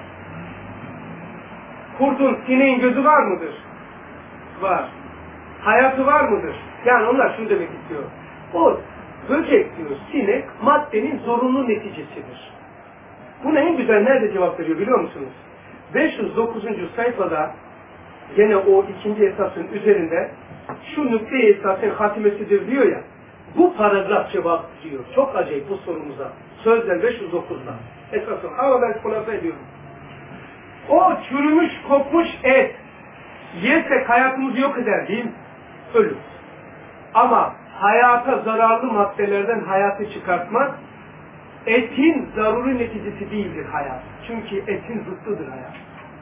Kurdun, sineğin gözü var mıdır? Var. Hayatı var mıdır? Yani onlar şunu demek istiyor. O böcek diyor, sinek maddenin zorunlu neticesidir. Buna en güzel nerede cevap veriyor biliyor musunuz? beş yüz dokuzuncu sayfada gene o ikinci esasın üzerinde şu nükte-i esasın hatimesidir diyor ya, bu paragraf cevap diyor. Çok acayip bu sorumuza. Sözler beş yüz dokuzda. Esasın. Ama ben kulasa ediyorum. O çürümüş, kokmuş et yersek hayatımızı yok eder değil mi? Ölür. Ama hayata zararlı maddelerden hayatı çıkartmak etin zaruri neticesi değildir hayat. Çünkü etin zıttıdır hayat.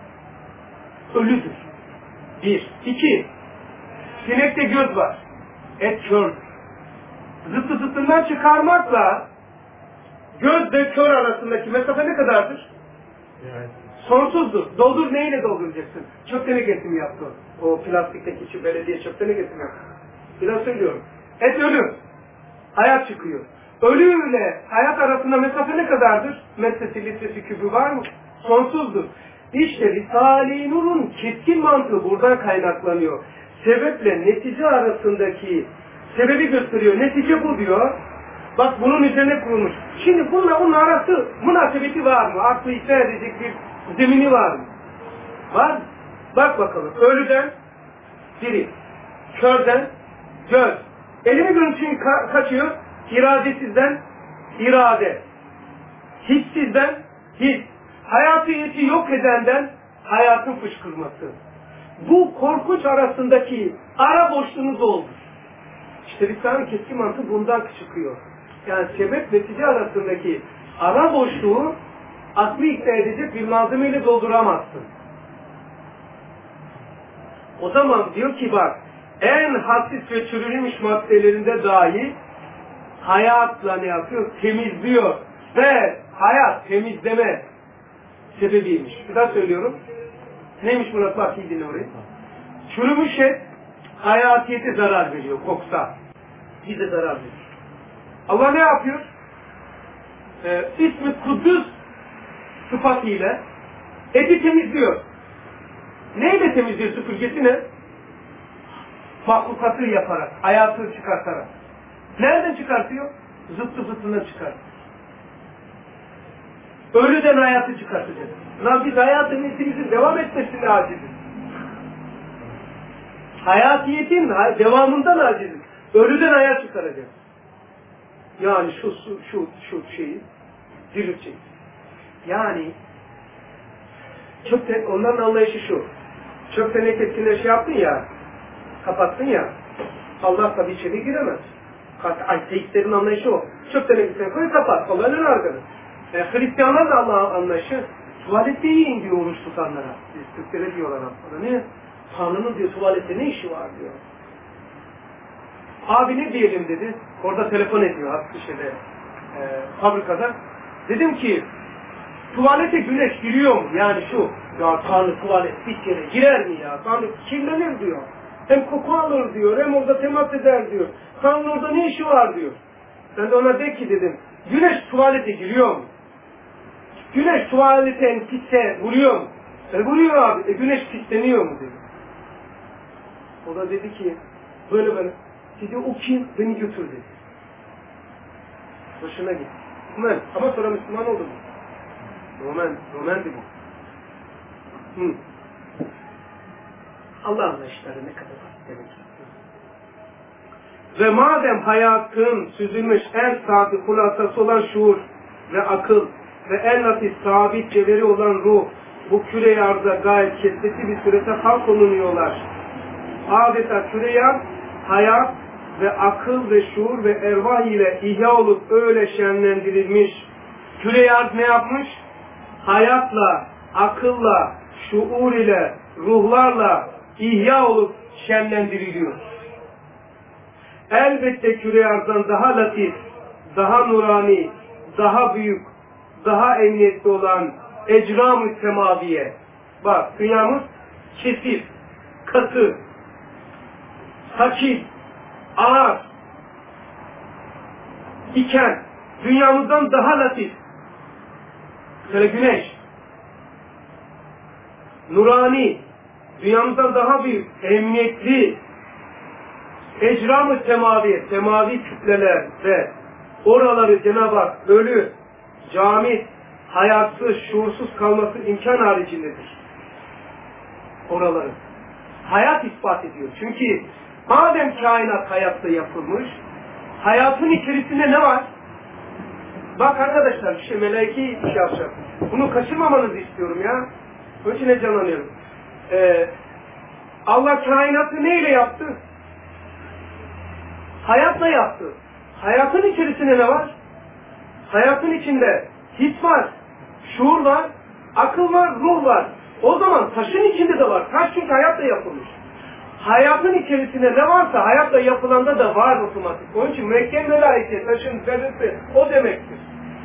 Ölüdür. Bir. İki. Sinekte göz var. Et kördür. Zıttı zıttından çıkarmakla göz ve kör arasındaki mesafe ne kadardır? Evet. Sonsuzdur. Doldur, neyle dolduracaksın? Çöp tenekesi mi yaptı? O plastikteki şu belediye çöp tenekesi mi yaptı? Biraz söylüyorum. Et ölü. Hayat çıkıyor. Ölüyle hayat arasında mesafe ne kadardır? Metresi, litresi, kübü var mı? Sonsuzdur. İşte Risale-i Nur'un keskin mantığı buradan kaynaklanıyor. Sebeple netice arasındaki sebebi gösteriyor. Netice bu diyor. Bak bunun üzerine kurulmuş. Şimdi bununla bunun arası münasebeti var mı? Aklı ikna edecek bir zemini var mı? Var mı? Bak bakalım. Ölüden diri, körden göz. Elini görüntüsün ka kaçıyor. İradesizden irade. Hissizden his. Hayatiyeti yok edenden hayatın fışkırması. Bu korkunç arasındaki ara boşluğunu doldur. İşte Risale'nin keskin mantığı bundan çıkıyor. Yani sebep netice arasındaki ara boşluğu aklı ikna edecek bir malzemeyle dolduramazsın. O zaman diyor ki bak, en hassiz ve çürülmüş maddelerinde dahi hayatla ne yapıyor? Temizliyor. Ve hayat temizleme sebebiymiş. Bir daha söylüyorum. Neymiş Murat? Bak iyi dinle orayı. Çürümüş et hayatiyete zarar veriyor. Koksa. Bize zarar veriyor. Allah ne yapıyor? Ee, İsmi Kudüs sıfatıyla eti temizliyor. Neyle temizliyor? Süpürgesi ne? Mahlukatı yaparak, hayatını çıkartarak. Nereden çıkartıyor? Zıttı zıttından çıkartıyor. Ölüden hayatı çıkartacak. Lan biz hayatın netimizin devam etmesini aciziz. Hayatiyetin devamından aciziz. Ölüden hayat çıkaracak. Yani şu şu şu, şu şeyi diriltecek. Yani çöp onların anlayışı şu. Çöp tenekesine şey yaptın ya, kapattın ya, Allah tabi içeri giremez. Ateistlerin anlayışı o. Çöp tenekesine koy kapat. Allah'ın arkanı. E, Hristiyanlar da Allah'ın anlayışı tuvalette yiyin diyor oruç tutanlara. Biz Türklere diyorlar aslında. Ne? Tanrı'nın diyor tuvalette ne işi var diyor. Abi ne diyelim dedi. Orada telefon ediyor hatta şeyde e, fabrikada. Dedim ki tuvalete güneş giriyor mu? Yani şu ya Tanrı tuvalet bir kere girer mi ya? Tanrı kirlenir diyor. Hem koku alır diyor. Hem orada temas eder diyor. Tanrı orada ne işi var diyor. Ben de ona de ki dedim. Güneş tuvalete giriyor mu? Güneş tuvaletten pisse vuruyor mu? E vuruyor abi. E güneş pisleniyor mu dedi. O da dedi ki böyle böyle. Dedi o kim? Beni götür dedi. Hoşuna gitti. Roman. Ama sonra Müslüman oldu mu? Roman. Roman'dı bu. Hı. Allah anlayışları ne kadar demek ki. Ve madem hayatın süzülmüş en sadi hulasası olan şuur ve akıl ve en latif sabit cevheri olan ruh bu küre-i arza gayet kesbeti bir surete halk olunuyorlar. Adeta küre-i arz hayat ve akıl ve şuur ve ervah ile ihya olup öyle şenlendirilmiş. Küre-i arz ne yapmış? Hayatla, akılla, şuur ile, ruhlarla ihya olup şenlendiriliyor. Elbette küre-i arzdan daha latif, daha nurani, daha büyük, daha emniyetli olan ecram-ı semaviye, Bak, dünyamız kesif, katı, sakil, ağır iken dünyamızdan daha latif. Şöyle güneş, nurani, dünyamızdan daha büyük, emniyetli, ecram-ı semavi, semavi kütleler ve oraları Cenab-ı Hak ölü, camit, hayatsız, şuursuz kalması imkan haricindedir. Oraları. Hayat ispat ediyor. Çünkü madem kainat hayatta yapılmış, hayatın içerisinde ne var? Bak arkadaşlar, bir şey melaike bir şey yapacak. Bunu kaçırmamanızı istiyorum ya. Onun için heyecanlanıyorum. Ee, Allah kainatı neyle yaptı? Hayatla yaptı. Hayatın içerisinde ne var? Hayatın içinde his var, şuur var, akıl var, ruh var. O zaman taşın içinde de var. Taş çünkü hayatla yapılmış. Hayatın içerisinde ne varsa hayatla yapılanda da var otomatik. Onun için müekkem melaike, taşın zerresi o demektir.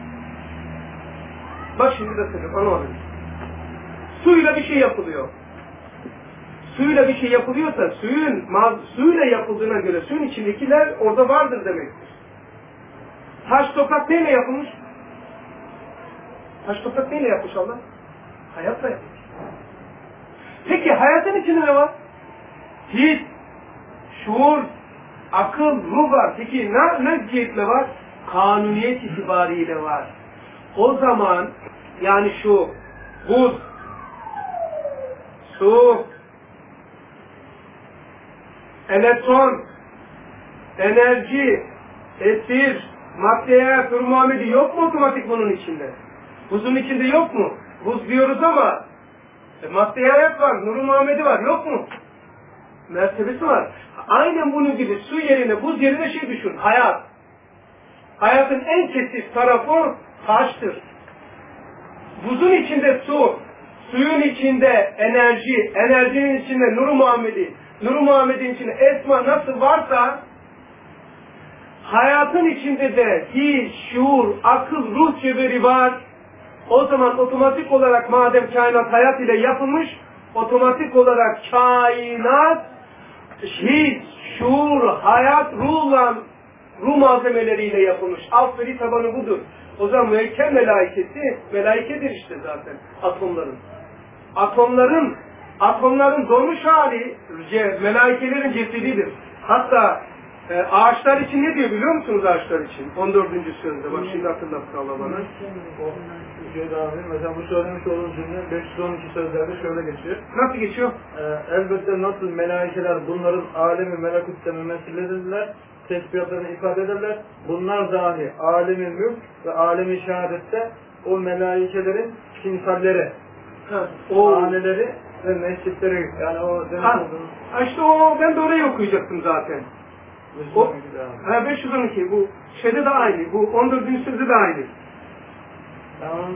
Bak şimdi de söyleyeyim, anlamadım. Suyla bir şey yapılıyor. Suyla bir şey yapılıyorsa suyun suyla yapıldığına göre suyun içindekiler orada vardır demektir. Taş toprak neyle yapılmış? Taş toprak neyle yapmış Allah? Hayatla yapmış. Peki hayatın içinde ne var? His, şuur, akıl, ruh var. Peki ne, ne cihetle var? Kanuniyet itibariyle var. O zaman yani şu buz, su, elektron, enerji, esir, maddeye, Tur Muhammed'i yok mu otomatik bunun içinde? Buzun içinde yok mu? Buz diyoruz ama e, maddeye hayat var, Nur Muhammed'i var, yok mu? Mertebesi var. Aynen bunun gibi su yerine, buz yerine şey düşün, hayat. Hayatın en kesif tarafı taştır. Buzun içinde su, suyun içinde enerji, enerjinin içinde Nur Muhammed'i, Nur Muhammed'in içinde esma nasıl varsa hayatın içinde de his, şuur, akıl, ruh cevheri var. O zaman otomatik olarak madem kainat hayat ile yapılmış, otomatik olarak kainat his, şuur, hayat, ruhla, ruh malzemeleriyle yapılmış. Alt veri tabanı budur. O zaman müekkem melaikesi, melaikedir işte zaten atomların. Atomların, atomların donmuş hali melaikelerin cesedidir. Hatta e, ağaçlar için ne diyor biliyor musunuz ağaçlar için? on dördüncü sözde. Bak şimdi hatırlattı Allah bana. Şöyle abi, mesela bu söylemiş olduğum cümle beş yüz on iki sözlerde şöyle geçiyor. Nasıl geçiyor? Ee, elbette nasıl melaikeler bunların alemi melekut temsil ederler, tesbihatlarını ifade ederler. Bunlar dahi alemi mülk ve alemi şehadette o melaikelerin timsalleri, o haneleri ve mescitleri, yani o demek ha, olduğunuz... işte o, ben de orayı okuyacaktım zaten. O, ha, beş yüz on iki, bu şeyde de aynı, bu on dördüncü sözde de aynı. Yani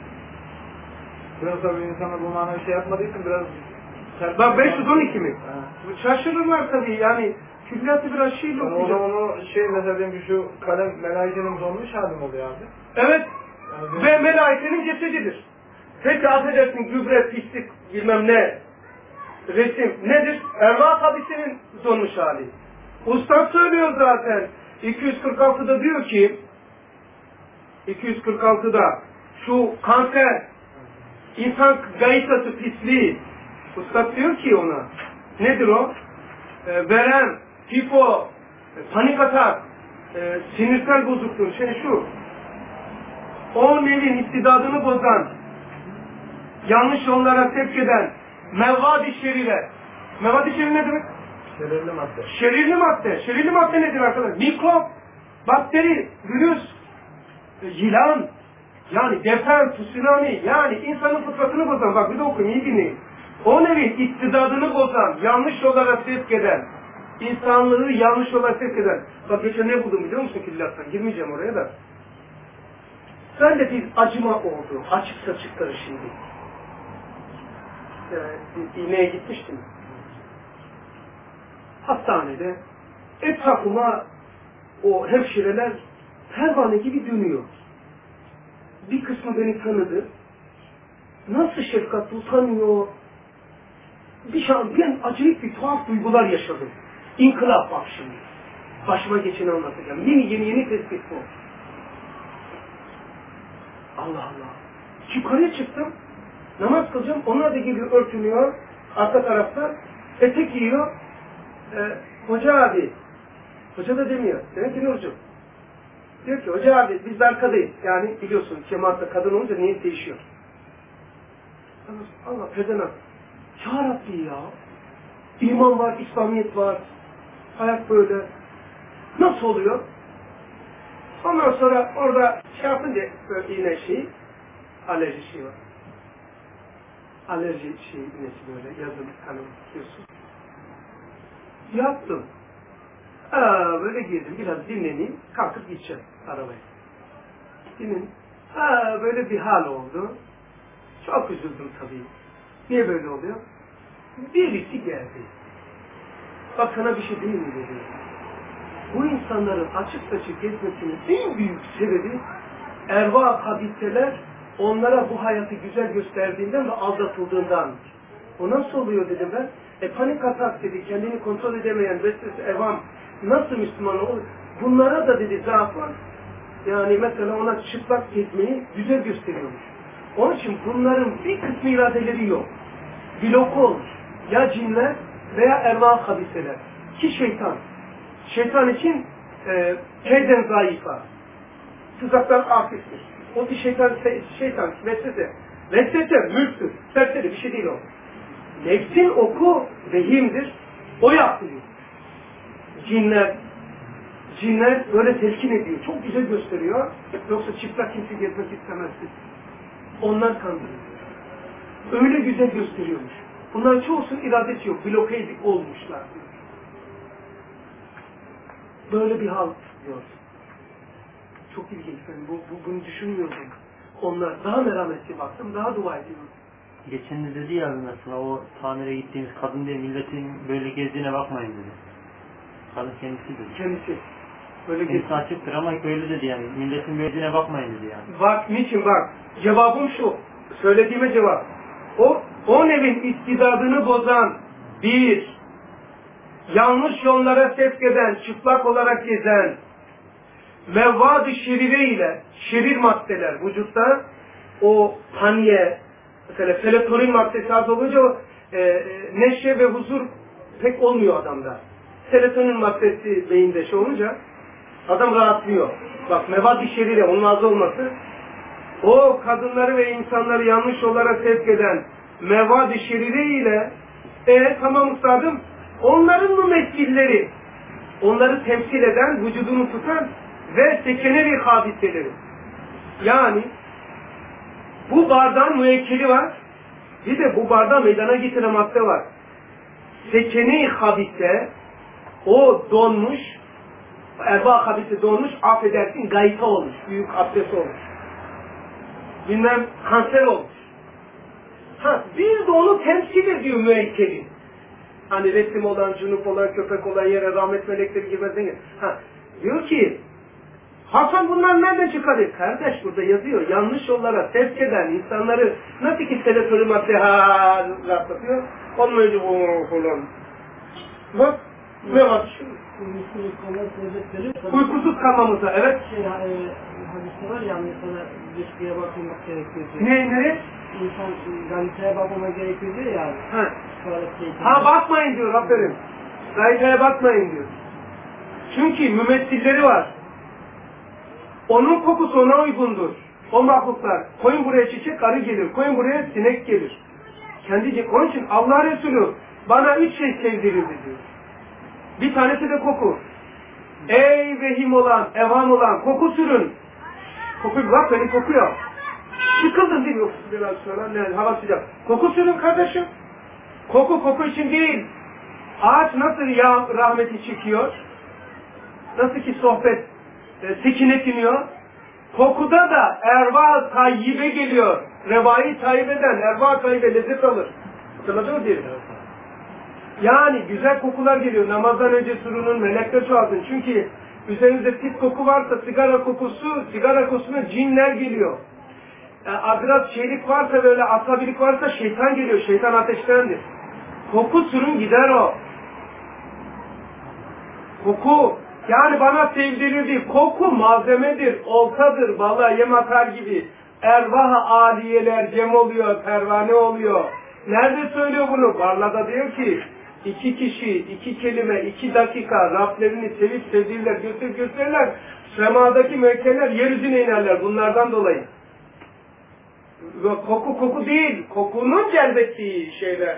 biraz tabii insana bu manada şey yapmadığı için biraz... Bak beş yüz on iki mi? Ha. Şaşırırlar tabii yani. Külliyatı biraz şeyle yani okuyacak. O zaman o şey mesela diyelim ki şu kalem melaikenin donmuş hali mi oluyor abi? Evet. Yani ve melaikenin cesedidir. Peki affedersin gübre, pislik, bilmem ne, resim nedir? Erva hadisinin donmuş hali. Ustad söylüyor zaten. iki yüz kırk altıda diyor ki iki yüz kırk altıda şu kanser, insan gayitası pisliği, Ustad diyor ki ona, nedir o? E, verem, tifo, e, panik atak, e, sinirsel bozukluğun şey şu, o nevin iktidadını bozan, yanlış yollara sevk eden mevvad-i şerire. Mevvad-i şerire ne demek? şerirli madde. Şerirli madde. Şerirli madde nedir arkadaşlar? Mikrop, bakteri, virüs, e, yılan, yani deprem, tsunami, yani insanın fıtratını bozan, bak bir de okuyun, iyi dinleyin. O nevin iktidadını bozan, yanlış yollara sevk eden, insanlığı yanlış yollara sevk eden. Bak geçen ne buldum biliyor musun killattan? Girmeyeceğim oraya da. Ben de bir acıma oldu. Açık saçıkları şimdi. Yani, iğneye gitmiştim. Hastanede etrafıma o hemşireler pervane gibi dönüyor. Bir kısmı beni tanıdı. nasıl şefkatli, utanmıyor. Bir şey, ben acayip bir tuhaf duygular yaşadım. İnkılap bak şimdi. Başıma geçeni anlatacağım. Yeni yeni yeni tespit bu. Allah Allah. Yukarıya çıktım. Namaz kılacağım. Onlar da geliyor, örtünüyor. Arka tarafta. Etek giyiyor. Ee, hoca abi. Hoca da demiyor. Demek ki Nurcuğum. Diyor ki hoca abi biz de arkadayız. Yani biliyorsun cemaatte kadın olunca niyet değişiyor. Allah, Allah pezenak. Ya Rabbi ya. İman var, İslamiyet var. Hayat böyle. Nasıl oluyor? Ondan sonra orada şey yapınca böyle yine şey, alerji şey var. Alerji şey nesi böyle yazın kanım tutuyorsun. Yaptım. Aa, böyle girdim biraz dinleneyim, kalkıp gideceğim arabaya. Dinlenin. Aa, böyle bir hal oldu. Çok üzüldüm tabii. Niye böyle oluyor? Birisi geldi. Bak sana bir şey değil mi dedi. Bu insanların açık saçık gezmesinin en büyük sebebi erva habiseler onlara bu hayatı güzel gösterdiğinden ve aldatıldığından. O nasıl oluyor dedim ben. E panik atak dedi, kendini kontrol edemeyen vesvese evam nasıl Müslüman olur? Bunlara da dedi zaaf var. Yani mesela ona çıplak gezmeyi güzel gösteriyormuş. Onun için bunların bir kısmı iradeleri yok. Bloku olmuş. Ya cinler veya erva habiseler. Ki şeytan. Şeytan için e, keyden zayıfa. Tuzaklar afiftir. O bir şeytan, şeytan, vesvese. Vesvese, mülktür. Serseri bir şey değil o. Nefsin oku vehimdir. O yaptırıyor. Cinler, cinler böyle telkin ediyor. Çok güzel gösteriyor. Yoksa çıplak kimse gezmek istemezsin. Onlar kandırıyor. Öyle güzel gösteriyormuş. Bunların çoğusunun iradesi yok. Bloke olmuşlar. Böyle bir hal diyor. Çok ilginç. Yani bu, bu, bunu düşünmüyordum. Onlar daha merhametli baktım, daha dua ediyorum. Geçen de dedi ya mesela o tamire gittiğimiz kadın diye milletin böyle gezdiğine bakmayın dedi. Kadın kendisi dedi. Kendisi. Böyle kendisi açıktır ama öyle dedi yani. Milletin gezdiğine bakmayın dedi yani. Bak niçin bak. Cevabım şu. Söylediğime cevap. O, o nevin istidadını bozan bir, yanlış yollara sevk eden, çıplak olarak gezen, mevvad-ı şerire ile şerir maddeler vücutta o paniye, mesela serotonin maddesi az olunca o e, e, neşe ve huzur pek olmuyor adamda. Serotonin maddesi beyinde şey olunca adam rahatlıyor. Bak mevvad-ı şerire onun az olması o kadınları ve insanları yanlış yollara sevk eden mevvad-ı şerire ile e tamam ustadım onların mümessilleri onları temsil eden, vücudunu tutan ve sekene-i habiseleri. Yani bu bardağın müekkeli var. Bir de bu bardağı meydana getiren madde var. Sekene-i habise o donmuş erba habise donmuş affedersin gayta olmuş. Büyük abdest olmuş. Bilmem kanser olmuş. Ha, bir de onu temsil ediyor müekkeli. Hani resim olan, cunup olan, köpek olan yere rahmet melekleri girmezden ha, diyor ki Hasan bunlar nereden çıkarıyor? Kardeş burada yazıyor. Yanlış yollara sevk eden insanları nasıl ki serotonin madde ha rahatlatıyor. Onun önce falan. Bak ne var? Uykusuz kalmamıza evet. Şey, e, hadisi var ya mesela dışkıya bakmak gerekiyor diyor. Ne ne? İnsan galiteye bakmama gerekiyor diyor ya. Ha. Şey, ha bakmayın diyor aferin. Galiteye bakmayın diyor. Çünkü mümessilleri var. Onun kokusu ona uygundur. O mahluklar. Koyun buraya çiçek, arı gelir. Koyun buraya sinek gelir. Kendi, onun için Allah Resulü bana üç şey sevdirirdi diyor. Bir tanesi de koku. Ey vehim olan, evham olan, koku sürün. Koku bak beni kokuyor. Sıkıldın değil mi? Yoksa biraz sonra ne, hava sıcak. Koku sürün kardeşim. Koku koku için değil. Ağaç nasıl yağ rahmeti çekiyor? Nasıl ki sohbet e, sekinet iniyor. Kokuda da erva tayyibe geliyor. Revayı tayyip eden erva tayyibe lezzet alır. Hatırladın mı diyelim? Yani güzel kokular geliyor. Namazdan önce surunun melekler çoğaltın. Çünkü üzerinizde pis koku varsa sigara kokusu, sigara kokusuna cinler geliyor. e, biraz şeylik varsa, böyle asabilik varsa şeytan geliyor. Şeytan ateştendir. Koku sürün gider o. Koku. Yani bana sevdirildi. Koku malzemedir, oltadır, balığa yem atar gibi. Ervah-ı aliyeler cem oluyor, pervane oluyor. Nerede söylüyor bunu? Barla'da diyor ki, iki kişi, iki kelime, iki dakika Rablerini sevip sevdirirler, gösterip gösterirler. Semadaki müekkeller yeryüzüne inerler bunlardan dolayı. Ve koku koku değil, kokunun celbettiği şeyler.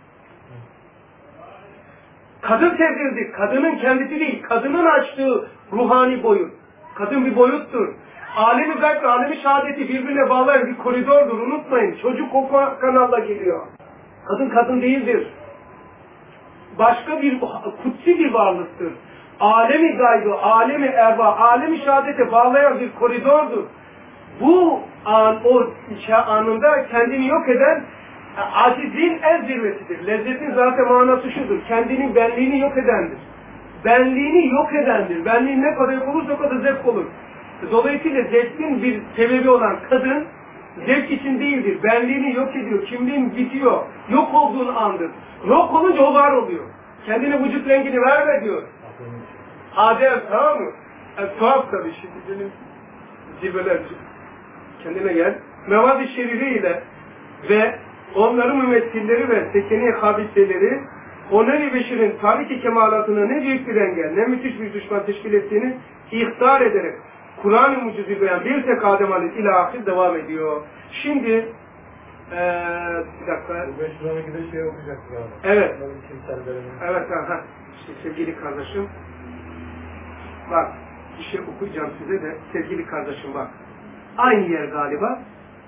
Kadın sevdirildi, kadının kendisi değil, kadının açtığı ruhani boyut. Kadın bir boyuttur. Alemi gayb ve alemi şehadeti birbirine bağlayan bir koridordur, unutmayın. Çocuk o kanalla geliyor. Kadın kadın değildir. Başka bir, kutsi bir varlıktır. Alemi gaybı, alemi erva, alemi şehadete bağlayan bir koridordur. Bu an, o anında kendini yok eden acizin en zirvesidir. Lezzetin zaten manası şudur. Kendinin benliğini yok edendir. Benliğini yok edendir. Benliğin ne kadar yok olursa o kadar zevk olur. Dolayısıyla zevkin bir sebebi olan kadın zevk için değildir. Benliğini yok ediyor. Kimliğin bitiyor. Yok olduğun andır. Yok olunca o var oluyor. Kendine vücut rengini verme diyor. Adem, tamam mı? Yani, tuhaf tabii şimdi benim zirveler. Kendine gel. Mevad-i şerifiyle ve onların mümessilleri ve sekeni habiseleri Oner-i Beşir'in tarik-i kemalatına ne büyük bir engel, ne müthiş bir düşman teşkil ettiğini ihtar ederek Kur'an-ı Mucizi beyan bir tek Adem Aleyhisselam ilahir devam ediyor. Şimdi ee, bir dakika. beş yüz on ikide şey okuyacaktık abi. Evet. Evet. Ha. İşte sevgili kardeşim. Bak. Bir şey okuyacağım size de. Sevgili kardeşim bak. Aynı yer galiba.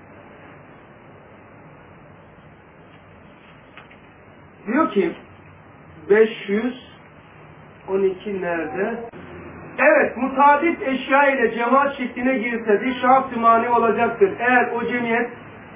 Diyor ki beş yüz on iki nerede? Evet, mutadit eşya ile cemaat şekline girse bir şahs mani olacaktır. Eğer o cemiyet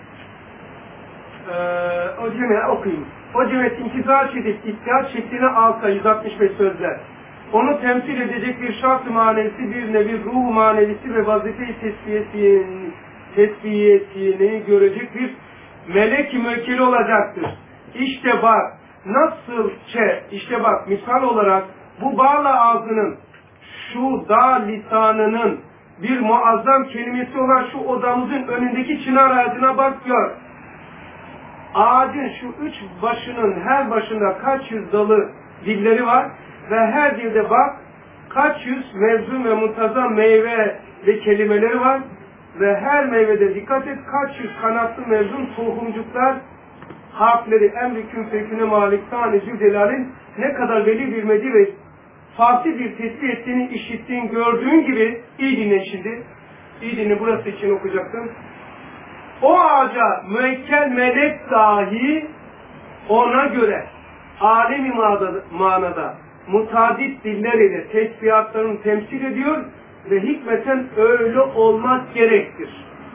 ee, o cemiyet okuyayım. O cemiyet intizar edip ihtiyat şekline alsa yüz altmış beş sözler. Onu temsil edecek bir şahs manevisi, bir nevi ruh manevisi ve vazife-i tesbiyesini, tesbiyesini görecek bir melek müvekkili olacaktır. İşte bak, nasıl çe, işte bak misal olarak bu bağla ağzının, şu dağ lisanının bir muazzam kelimesi olan şu odamızın önündeki çınar ağacına bak gör. Ağacın şu üç başının her başında kaç yüz dalı dilleri var ve her dilde bak kaç yüz mevzu ve muntazam meyve ve kelimeleri var ve her meyvede dikkat et kaç yüz kanatlı mevzun tohumcuklar harfleri emri kün feküne malik tanecü delalin ne kadar veli bilmedi ve farklı bir tesbih ettiğini işittiğin, gördüğün gibi iyi dinle şimdi. İyi dinle, burası için okuyacaktım. O ağaca müekkel melek dahi ona göre alemi manada mutadit diller ile tesbihatlarını temsil ediyor ve hikmeten öyle olmak gerektir.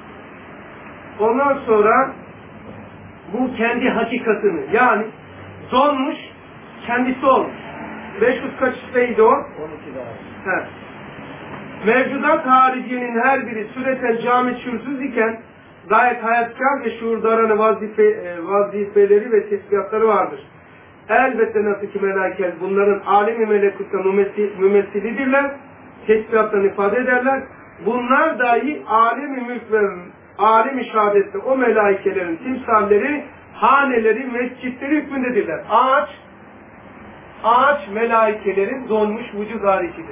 Ondan sonra bu kendi hakikatini yani donmuş kendisi olmuş. beş yüz kaçtaydı o? on ikide abi. Mevcudat hariciyenin her biri sureten cami şuursuz iken gayet hayatkar ve şuurdaranı vazife, vazifeleri ve tesbihatları vardır. Elbette nasıl ki melaikel bunların alemi melekutta mümessilidirler, tesbihatlarını ifade ederler. Bunlar dahi alemi mülk ve alemi şehadette o melaikelerin timsalleri, haneleri, mescitleri hükmündedirler. Ağaç, ağaç melaikelerin donmuş vücud haricidir.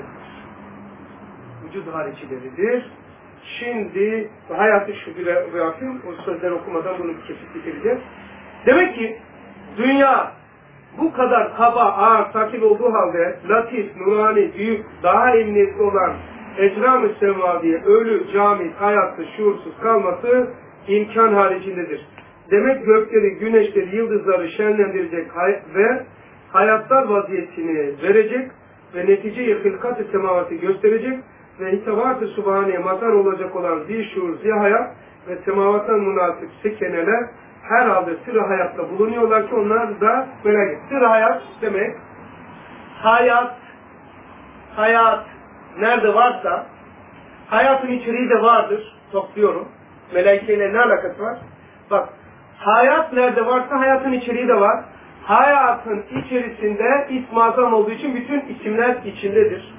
Vücud haricileridir. Şimdi hayatı şu bir yapayım, o sözleri okumadan bunu kesip bitireceğiz. Demek ki dünya bu kadar kaba, ağır, sakil olduğu halde latif, nurani, büyük, daha emniyetli olan ecram-ı semaviye, ölü, camit, hayatta, şuursuz kalması imkan haricindedir. Demek gökleri, güneşleri, yıldızları şenlendirecek ve hayatlar vaziyetini verecek ve netice-i hılkat-ı semavatı gösterecek ve hitavat-ı subhaneye mazhar olacak olan zişur, zihayat ve semavattan münasip sekeneler herhalde sır hayatta bulunuyorlar ki onlar da böyle sır hayat demek hayat hayat nerede varsa hayatın içeriği de vardır. Topluyorum. Melaikeyle ne alakası var? Bak, hayat nerede varsa hayatın içeriği de var. Hayatın içerisinde ism-i azam olduğu için bütün isimler içindedir.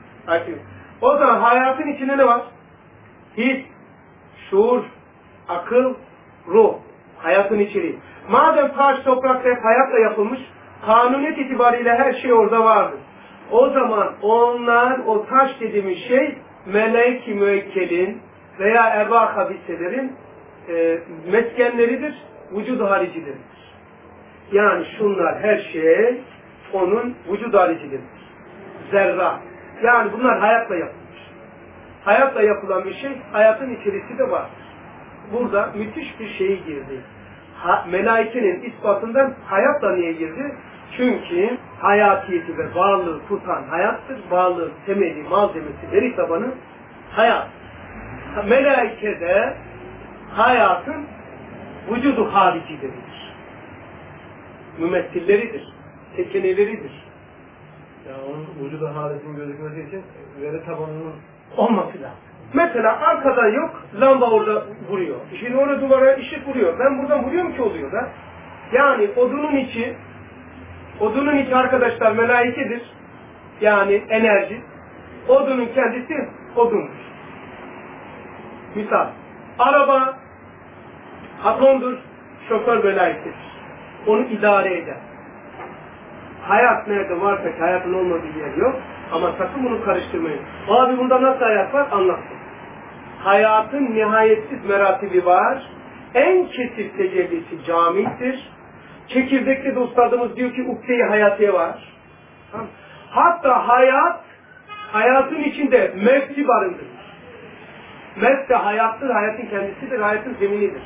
O zaman hayatın içinde ne var? His, şuur, akıl, ruh. Hayatın içeriği. Madem taş, toprak hep hayatla yapılmış, kanuniyet itibariyle her şey orada vardır. O zaman onlar, o taş dediğimiz şey, melek-i müekkelin veya erva habiselerin e, meskenleridir, vücud-u haricileridir. Yani şunlar her şey onun vücud haricileridir. Zerra. Yani bunlar hayatla yapılmış. Hayatla yapılan bir şey, hayatın içerisi de var. Burada müthiş bir şey girdi. Ha, melaikenin ispatından hayatla niye girdi? Çünkü hayatiyeti ve varlığı tutan hayattır. Varlığın temeli, malzemesi, veri tabanı hayat. Melaikede hayatın vücudu haricileridir. Mümessilleridir. Tekeneleridir. Yani onun vücudu haricinin gözükmesi için veri tabanının olması lazım. Mesela arkadan yok, lamba orada vuruyor. Şimdi orada duvara ışık vuruyor. Ben buradan vuruyorum ki oluyor da. Yani odunun içi, odunun içi arkadaşlar melaikedir. Yani enerji. Odunun kendisi odundur. Misal, araba atomdur, şoför melaikedir. Onu idare eder. Hayat nerede varsa ki hayatın olmadığı yer yok. Ama sakın bunu karıştırmayın. Abi bunda nasıl hayat var? Anlattım. Hayatın nihayetsiz meratibi var. En kesif tecellisi camittir. Çekirdekli de ustadımız diyor ki ukde-i hayatiye var. Tamam. Hatta hayat, hayatın içinde mevki barındırır. Mevk de hayattır, hayatın kendisidir, hayatın zeminidir.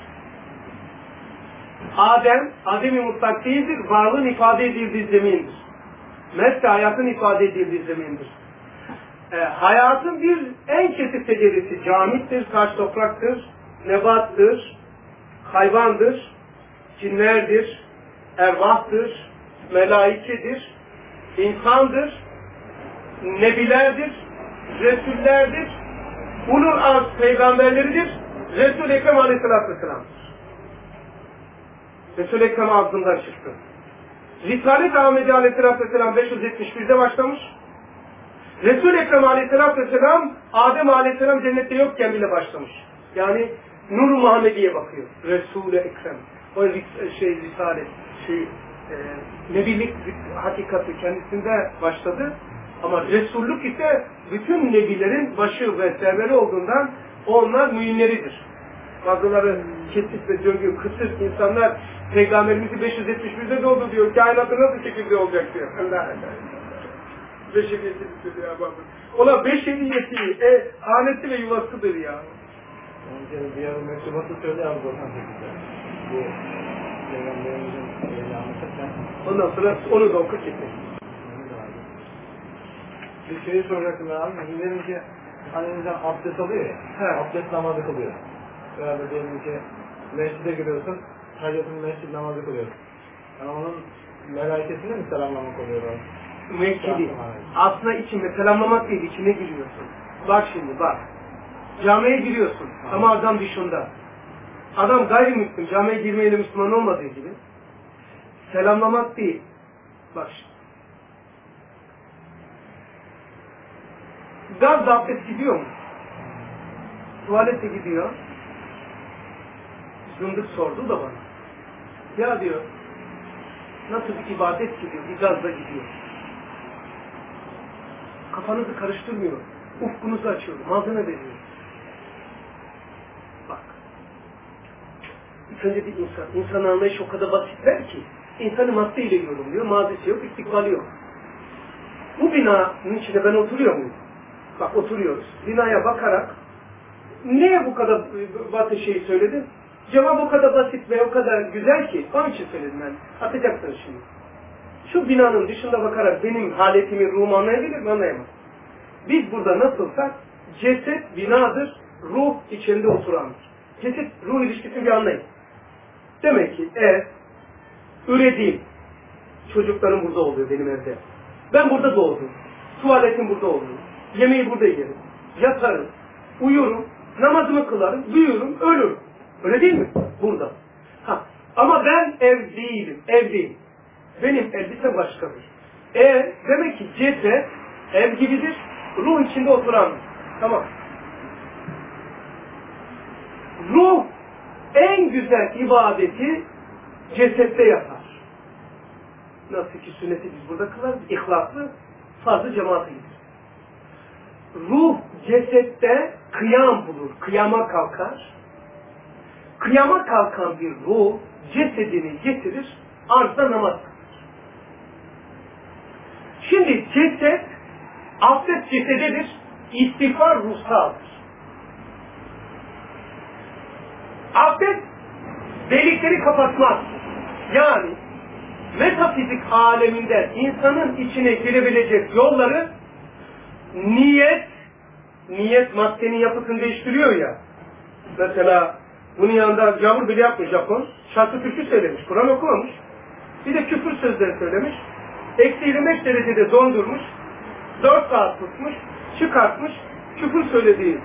Adem, Adem-i mutlak değildir, varlığın ifade edildiği zemindir. Mevk de hayatın ifade edildiği zemindir. E, hayatın bir en kesif tecellisi camittir, taş topraktır, nebattır, hayvandır, cinlerdir, ervahtır, melaikedir, insandır, nebilerdir, resullerdir, ulul arz peygamberleridir, Resul-i Ekrem Aleyhisselatü Vesselam'dır. Resul-i Ekrem ağzından çıktı. Risalet Ahmedi Aleyhisselatü Vesselam beş yüz yetmiş bir'de başlamış. Resul-i Ekrem Aleyhisselatü Vesselam Adem Aleyhisselam cennette yokken bile başlamış. Yani Nur-u Muhammediye bakıyor. Resul-i Ekrem. O şey Risalet, şey, e, nebilik hakikati kendisinde başladı. Ama Resullük ise bütün nebilerin başı ve serveri olduğundan onlar müminleridir. Bazıları kesif ve döngü, kısır insanlar Peygamberimizi beş yüz yetmiş bir'de doğdu diyor. Kainatı nasıl şekilde olacak diyor. Allah Allah. Beşeriyeti diyor ya babam. Ola beşeriyeti, e, hanesi ve yuvasıdır ya. Yani diğer mektubatı söyle abi doksan sekiz'de. Bu Peygamberimizin şeyini anlatırken. Ondan sonra onu da oku kesin. Bir şeyi soracaktım abi. Diyelim ki hani insan abdest alıyor ya. He. Abdest namazı kılıyor. Veya da diyelim ki mescide giriyorsun. Tayyatın mescid namazı kılıyorsun. Yani onun melaikesine mi selamlamak oluyor abi? Müvekkili. Aslında içinde selamlamak değil, içine giriyorsun. Bak şimdi bak. Camiye giriyorsun ha. Ama adam dışında. Adam gayrimüslim, camiye girmeyle Müslüman olmadığı gibi. Selamlamak değil. Bak şimdi. Gaz abdest gidiyor mu? Tuvalete gidiyor. Zındık sordu da bana. Ya diyor, nasıl bir ibadet gidiyor, bir gazla gidiyor. Kafanızı karıştırmıyor. Ufkunuzu açıyor, malzeme veriyor. Bak. İlk önce bir insan, insanın anlayışı o kadar basitler ki, insanı maddeyle yorumluyor, mazisi yok, istikbali yok. Bu binanın içinde ben oturuyor muyum? Bak oturuyoruz. Binaya bakarak, niye bu kadar batı şeyi söyledin? Cevap o kadar basit ve o kadar güzel ki, onun için söyledim ben. Atacaksın şimdi. Şu binanın dışında bakarak benim haletimi, ruhumu anlayabilir mi? Anlayamaz. Biz burada nasılsak, ceset binadır, ruh içinde oturandır. Ceset, ruh ilişkisini bir anlayın. Demek ki ev, ürediğim, çocuklarım burada oluyor benim evde. Ben burada doğdum. Tuvaletim burada oluyor. Yemeği burada yerim. Yatarım, uyurum, namazımı kılarım, büyürüm, ölürüm. Öyle değil mi? Burada. Ha. Ama ben ev değilim, ev değilim. Benim elbise başkadır. E demek ki ceset ev gibidir, ruh içinde oturandır. Tamam. Ruh en güzel ibadeti cesette yapar. Nasıl ki sünneti biz burada kılarız, ihlaslı, fazla cemaate gider. Ruh cesette kıyam bulur, kıyama kalkar. Kıyama kalkan bir ruh cesedini getirir, arzda namaz kılar. Şimdi ceset, abdest cesededir, istiğfar ruhsaldır. Abdest delikleri kapatmaz. Yani metafizik aleminde insanın içine girebilecek yolları niyet, niyet maddenin yapısını değiştiriyor ya. Mesela bunun yanında gavur bile yapmış Japon. Şarkı türkü söylemiş, Kur'an okumamış. Bir de küfür sözleri söylemiş. Eksi yirmi beş derecede dondurmuş. Dört saat tutmuş, çıkartmış, küfür söylediği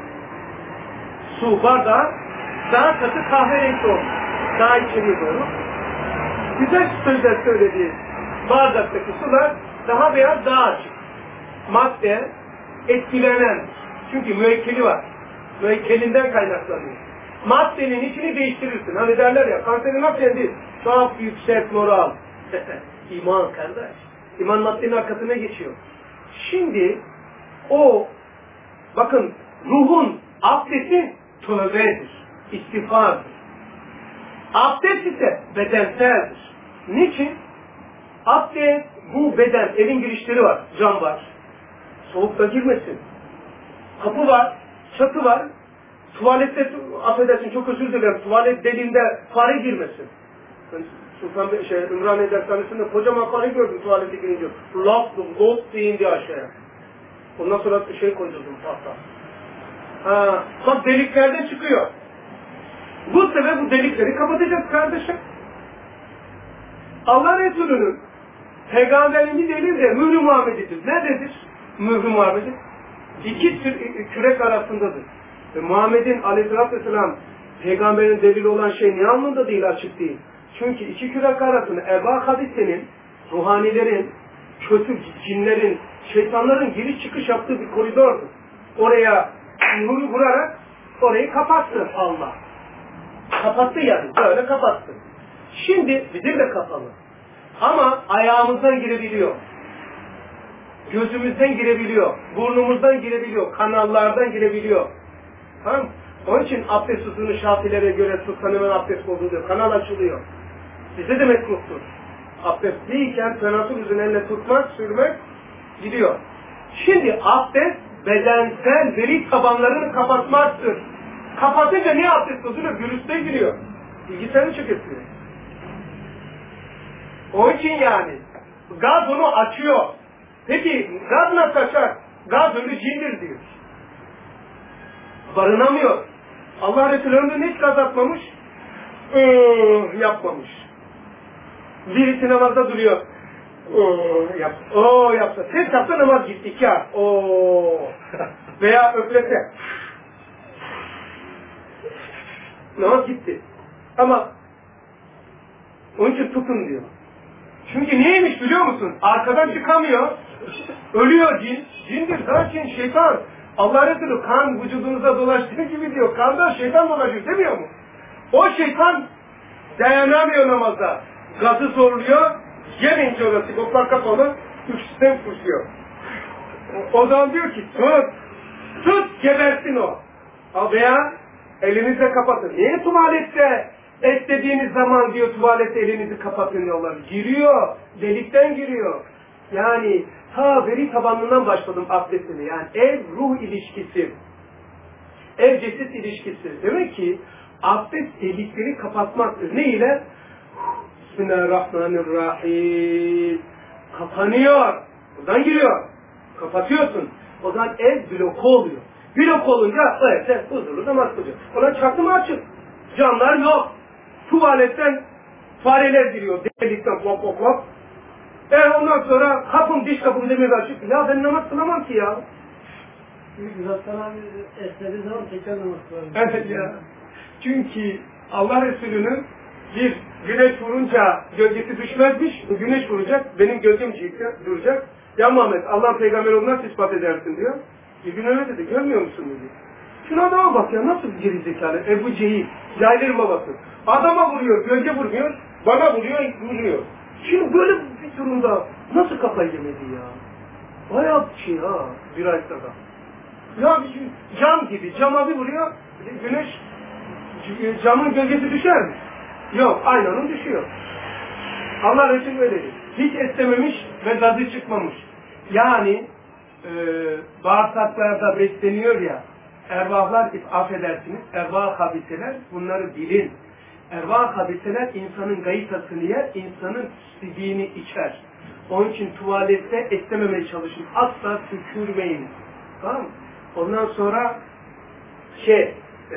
su bardağı daha katı kahverengi olmuş. Daha içeri doğru. Güzel sözler söylediği bardaktaki sular daha beyaz, daha açık. Madde etkilenen, çünkü müekkeli var. Müekkelinden kaynaklanıyor. Maddenin içini değiştirirsin. Hani derler ya, kanseri nasıl yendi? Çok yüksek moral. İman kardeş. İman maddenin arkasına geçiyor. Şimdi o, bakın ruhun abdesti tövbedir, istiğfardır. Abdest ise bedenseldir. Niçin? Abdest, bu beden, evin girişleri var, cam var. Soğukta girmesin. Kapı var, çatı var. Tuvalette, affedersin çok özür dilerim, tuvalet deliğinde fare girmesin. Ben Sultan şey, Ümraniye dershanesinde kocaman fare gördüm tuvalete girince. Laftım, gold diye indi aşağıya. Ondan sonra bir şey koydurdum tahta. Ha, bak deliklerden çıkıyor. Bu sefer bu delikleri kapatacağız kardeşim. Allah Resulü'nün peygamberimiz elinde mührü Muhammed'idir. Nerededir? Mührü Muhammed'i. İki kürek arasındadır. Ve Muhammed'in aleyhissalatü vesselam peygamberin delili olan şey niye anlamda değil, açık değil. Çünkü iki kürek arasında Eba Hadise'nin, ruhanilerin, kötü cinlerin, şeytanların giriş çıkış yaptığı bir koridordur. Oraya mührü vurarak orayı kapattı Allah. Kapattı yani, böyle kapattı. Şimdi bizim de kapalı. Ama ayağımızdan girebiliyor. Gözümüzden girebiliyor. Burnumuzdan girebiliyor. Kanallardan girebiliyor. Tamam mı? Onun için abdest suyunu Şafilere göre tutsan hemen abdest bozuluyor. Kanal açılıyor. Bize de mekruhtur. Abdestliyken tenasül üzerine elle tutmak, sürmek gidiyor. Şimdi abdest bedensel veri tabanlarını kapatmaktır. Kapatınca niye abdest bozuluyor? Virüste giriyor. Bilgisayarı çökertiyor. Onun için yani gaz onu açıyor. Peki gaz nasıl açar? Gaz ölü cindir diyor. Barınamıyor. Allah Resulü ömründe hiç gaz atmamış, ee, yapmamış. Birisi namazda duruyor. Oo, yap, oo yapsa. Ses yapsa namaz gitti. İki ay. Oo. Veya öflese. Namaz gitti. Ama onun için tutun diyor. Çünkü neymiş biliyor musun? Arkadan çıkamıyor. Ölüyor cin. Cindir zaten şeytan. Allah Resulü kan vücudunuza dolaştığı gibi diyor. Kanda şeytan dolaşıyor demiyor mu? O şeytan dayanamıyor namaza. Gazı zorluyor. Gelince orası kopar kapalı. Üstten fırlıyor. O zaman diyor ki tut. Tut gebersin o. Veya elinizle kapatın. Niye tuvalette istediğiniz zaman diyor tuvalette elinizi kapatın diyorlar. Giriyor. Delikten giriyor. Yani ta veri tabanından başladım abdestini. Yani ev ruh ilişkisi. Ev ceset ilişkisi. Demek ki abdest delikleri kapatmaktır. Ne ile? Bismillahirrahmanirrahim. Kapanıyor. Buradan giriyor. Kapatıyorsun. O zaman ev bloku oluyor. Blok olunca evet sen huzurlu namaz kılıyorsun. Ona çatı mı açık? Camlar yok. Tuvaletten fareler giriyor. Delikten plop plop plop. E ondan sonra kapım, diş kapım demir açık. Ya ben namaz kılamam ki ya. Uzaktan abi esnediği zaman tekrar namaz kılarım. Evet ya. Çünkü Allah Resulü'nün bir güneş vurunca gölgesi düşmezmiş, güneş vuracak, benim gölgem duracak. Ya Muhammed, Allah'ın peygamber olduğunu nasıl ispat edersin diyor. Bir gün öyle dedi, görmüyor musun dedi. Şuna adama bak ya, nasıl bir gerizekalı, Ebu Cehil, cahillerin babası. Adama vuruyor, gölge vurmuyor, bana vuruyor, vuruyor. Şimdi böyle bir durumda nasıl kafayı yemedi ya? Bayağı bir şey ha, bir ayette adam. Ya bir cam gibi, cama bir vuruyor, güneş, camın gölgesi düşer mi? Yok, aynanın düşüyor. Allah Resulü öyle dedi. Hiç esnememiş ve gazı çıkmamış. Yani e, bağırsaklarda besleniyor ya, ervahlar, affedersiniz, ervah habiseler, bunları bilin. Ervah habiseler insanın gayitasını yer, insanın sidiğini içer. Onun için tuvalette esnememeye çalışın. Asla tükürmeyin. Tamam mı? Ondan sonra şey, e,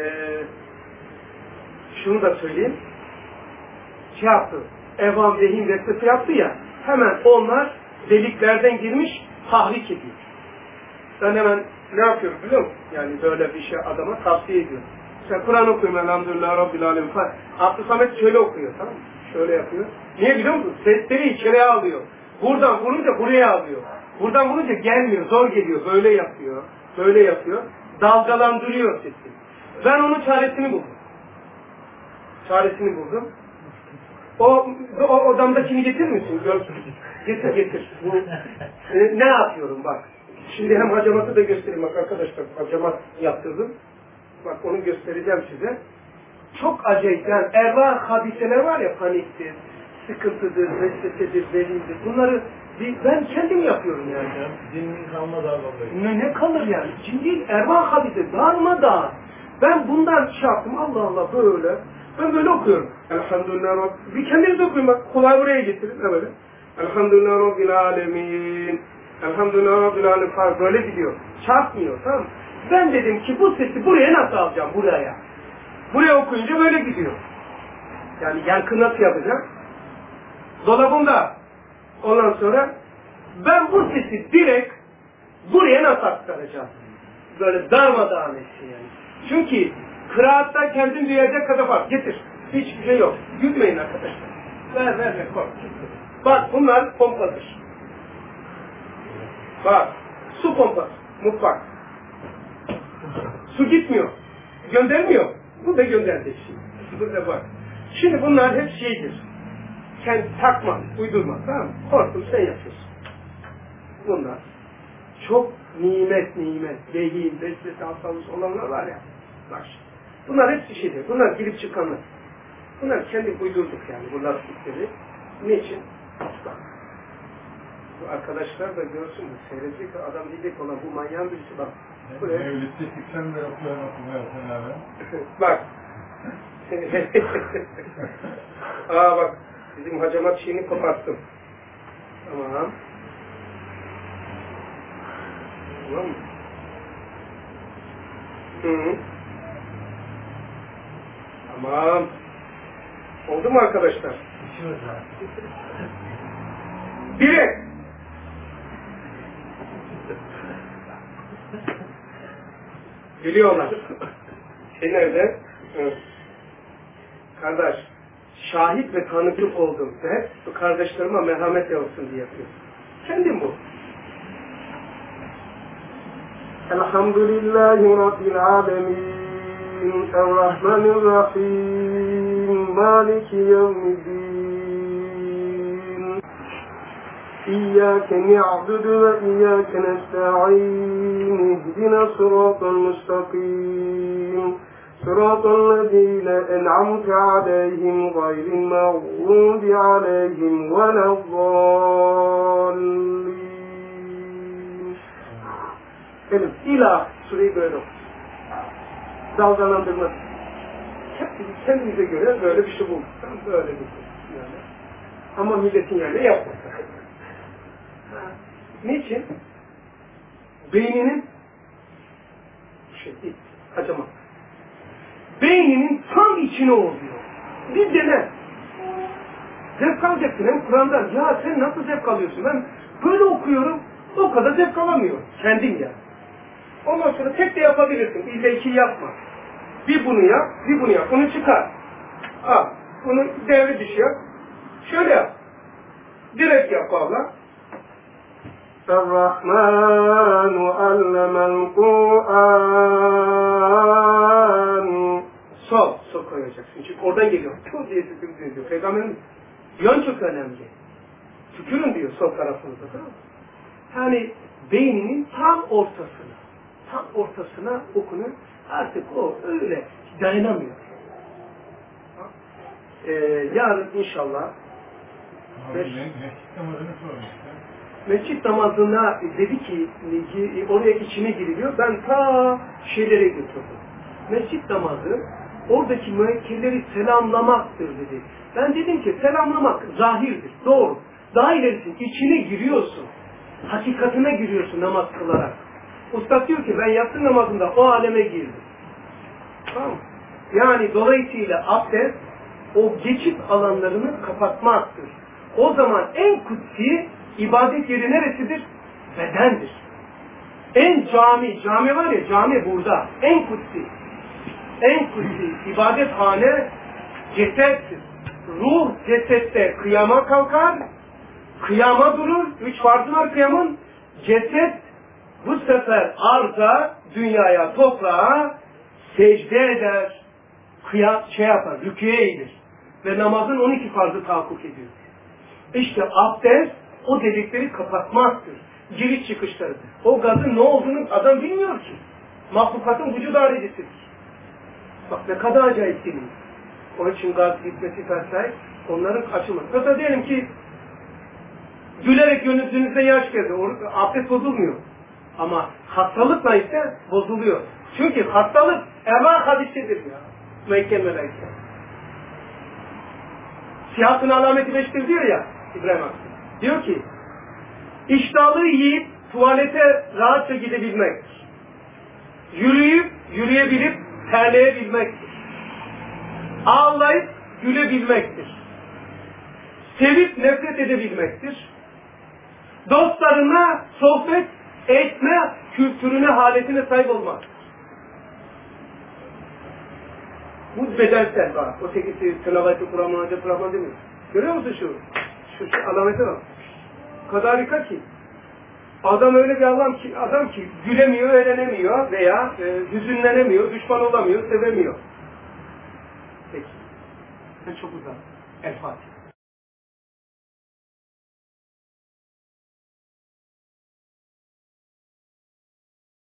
şunu da söyleyeyim. Şey yaptı, Evan Vehim destesi yaptı ya, hemen onlar deliklerden girmiş, tahrik ediyor. Ben hemen ne yapıyorum biliyor musun? Yani böyle bir şey adama tavsiye ediyorum. Sen Kur'an okuyun, elhamdülillah Rabbil Alemin falan. Abdü Samet şöyle okuyor, tamam mı? Şöyle yapıyor. Niye biliyor musun? Sesleri içeriye alıyor. Buradan vurunca buraya alıyor. Buradan vurunca gelmiyor, zor geliyor. Böyle yapıyor, böyle yapıyor. Dalgalandırıyor sesi. Ben onun çaresini buldum. Çaresini buldum. O, o odamdakini getirir misin? Getir getir. Bu, e, ne yapıyorum bak. Şimdi hem hacamatı da göstereyim bak arkadaşlar. Hacamat yaptırdım. Bak onu göstereceğim size. Çok acayip yani ervah habiseler var ya, paniktir, sıkıntıdır, vesvesedir, velildir. Bunları bir, ben kendim yapıyorum yani. Cinin kalma darbaları. Ne, ne kalır yani? Cin değil, ervah habise, darmadağın. Ben bundan şey yaptım, Allah Allah böyle. Ben böyle okuyorum. Elhamdülillah Rabbil. Bir kendiniz okuyun bak. Kulağı buraya getirin. Ne böyle? Elhamdülillah Rabbil Alemin. Elhamdülillah Rabbil Alemin falan böyle gidiyor. Çarpmıyor, tamam mı? Ben dedim ki bu sesi buraya nasıl alacağım? Buraya. Buraya okuyunca böyle gidiyor. Yani yankı nasıl yapacak? Dolabımda. Ondan sonra ben bu sesi direkt buraya nasıl aktaracağım? Böyle darmadağın etsin yani. Çünkü kıraatta kendin duyacak kadar var. Getir. Hiçbir şey yok. Gülmeyin arkadaşlar. Ver ver ver. Kork. Bak bunlar pompadır. Bak. Su pompası. Mutfak. Su gitmiyor. Göndermiyor. Bu da gönderdi şimdi. Bu da bak. Şimdi bunlar hep şeydir. Kendi takma, uydurma. Tamam mı? Korkun sen yapıyorsun. Bunlar çok nimet nimet, vehim, vesvese, hastalık olanlar var ya. Bak şimdi. Bunlar hepsi şeydir. Bunlar girip çıkanlar. Bunlar kendi uydurduk yani. Bunlar fikirleri. Niçin? Bak. Bu arkadaşlar da görsün. Seyredecek adam diyecek olan bu manyağın birisi bak. Buraya. Evlilikte çıksan da okuyan okumaya sen abi. Bak. Aa bak. Bizim hacamat şeyini koparttım. Tamam. Tamam mı? Hı -hı. Tamam. Oldu mu arkadaşlar? Direkt. Biliyorlar. Şey nerede? Hı. Kardeş, şahit ve tanıklık oldum. Hep bu kardeşlerime merhamet olsun diye yapıyorum. Kendim bu. Elhamdülillahi Rabbil Alemin. Errahmanirrahim. Maliki yevmiddin. İyyâke ni'budu ve iyyâke nesta'in. İhdina sıratal müstakîm. صراط الذين أنعمت عليهم غير المغضوب عليهم ولا الضالين. Benim ilah sureyi böyle okur. Dalgalandırma. Kendimize göre böyle bir şey bulduk. Böyle bir şey yani. Ama milletin yerine yapmadık. Niçin? Beyninin şey değil, kaçamak. Beyninin tam içine oluyor. Bir dene. Zevk alacaksın hem Kur'an'dan. Ya sen nasıl zevk alıyorsun? Ben böyle okuyorum, o kadar zevk alamıyorum. Kendin gel. Ondan sonra tek de yapabilirsin. İlle iki yapma. Bir bunu yap, bir bunu yap. Bunu çıkar. Al. Bunu devre dışı yap. Şöyle yap. Direkt yap Allah. Er-Rahmanu allemel Kur'an. Sol, sol koyacaksın. Çünkü oradan geliyor. Sol diye tükürün diyor. Peygamberin yön çok önemli. Tükürün diyor sol tarafınıza. Yani beyninin tam ortasına, tam ortasına okunu artık o öyle dayanamıyor. Ee, yarın inşallah Abi, beş, mescit namazını sormuştu. mescit namazına dedi ki oraya içine giriliyor. Ben ta şeylere götürdüm. Mescit namazı oradaki müekkilleri selamlamaktır dedi. Ben dedim ki selamlamak zahirdir. Doğru. Daha ilerisin. İçine giriyorsun. Hakikatine giriyorsun namaz kılarak. Usta diyor ki ben yatsı namazında o aleme girdim. Tamam. Yani dolayısıyla abdest o geçit alanlarını kapatmaktır. O zaman en kutsi ibadet yeri neresidir? Bedendir. En cami, cami var ya cami burada. En kutsi. En kutsi ibadethane cesettir. Ruh cesette kıyama kalkar. Kıyama durur. Üç farzı var kıyamın. Ceset bu sefer arza, dünyaya, toprağa secde eder. Kıyam, şey yapar, rüküye eğilir. Ve namazın on iki farzı tahakkuk ediyor. İşte abdest o delikleri kapatmaktır. Giriş çıkışlarıdır. O gazın ne olduğunu adam bilmiyor ki. Mahlukatın vücud haricisidir. Bak ne kadar acayip değil mi? Onun için gaz gitmesi vesaire onların açılması. Mesela diyelim ki gülerek gözünüzde yaş geldi. Abdest bozulmuyor. Ama hastalıkla ise bozuluyor. Çünkü hastalık ema hadisidir ya. Mekke melaike. Sihatın alameti beştir diyor ya İbrahim Aksu. Diyor ki iştahlı yiyip tuvalete rahatça gidebilmektir. Yürüyüp yürüyebilip terleyebilmektir. Ağlayıp gülebilmektir. Sevip nefret edebilmektir. Dostlarına sohbet etme kültürüne, haletine sahip olmaktır. Bu bedensel var. O tekisi tilaveti Kur'an-ı Hacı Kur'an değil mi? Görüyor musun şu? Şu, şu alamete bak. O kadar harika ki. Adam öyle bir adam ki, adam ki gülemiyor, eğlenemiyor veya e, hüzünlenemiyor, düşman olamıyor, sevemiyor. Peki. Ben çok uzak. El Fatiha.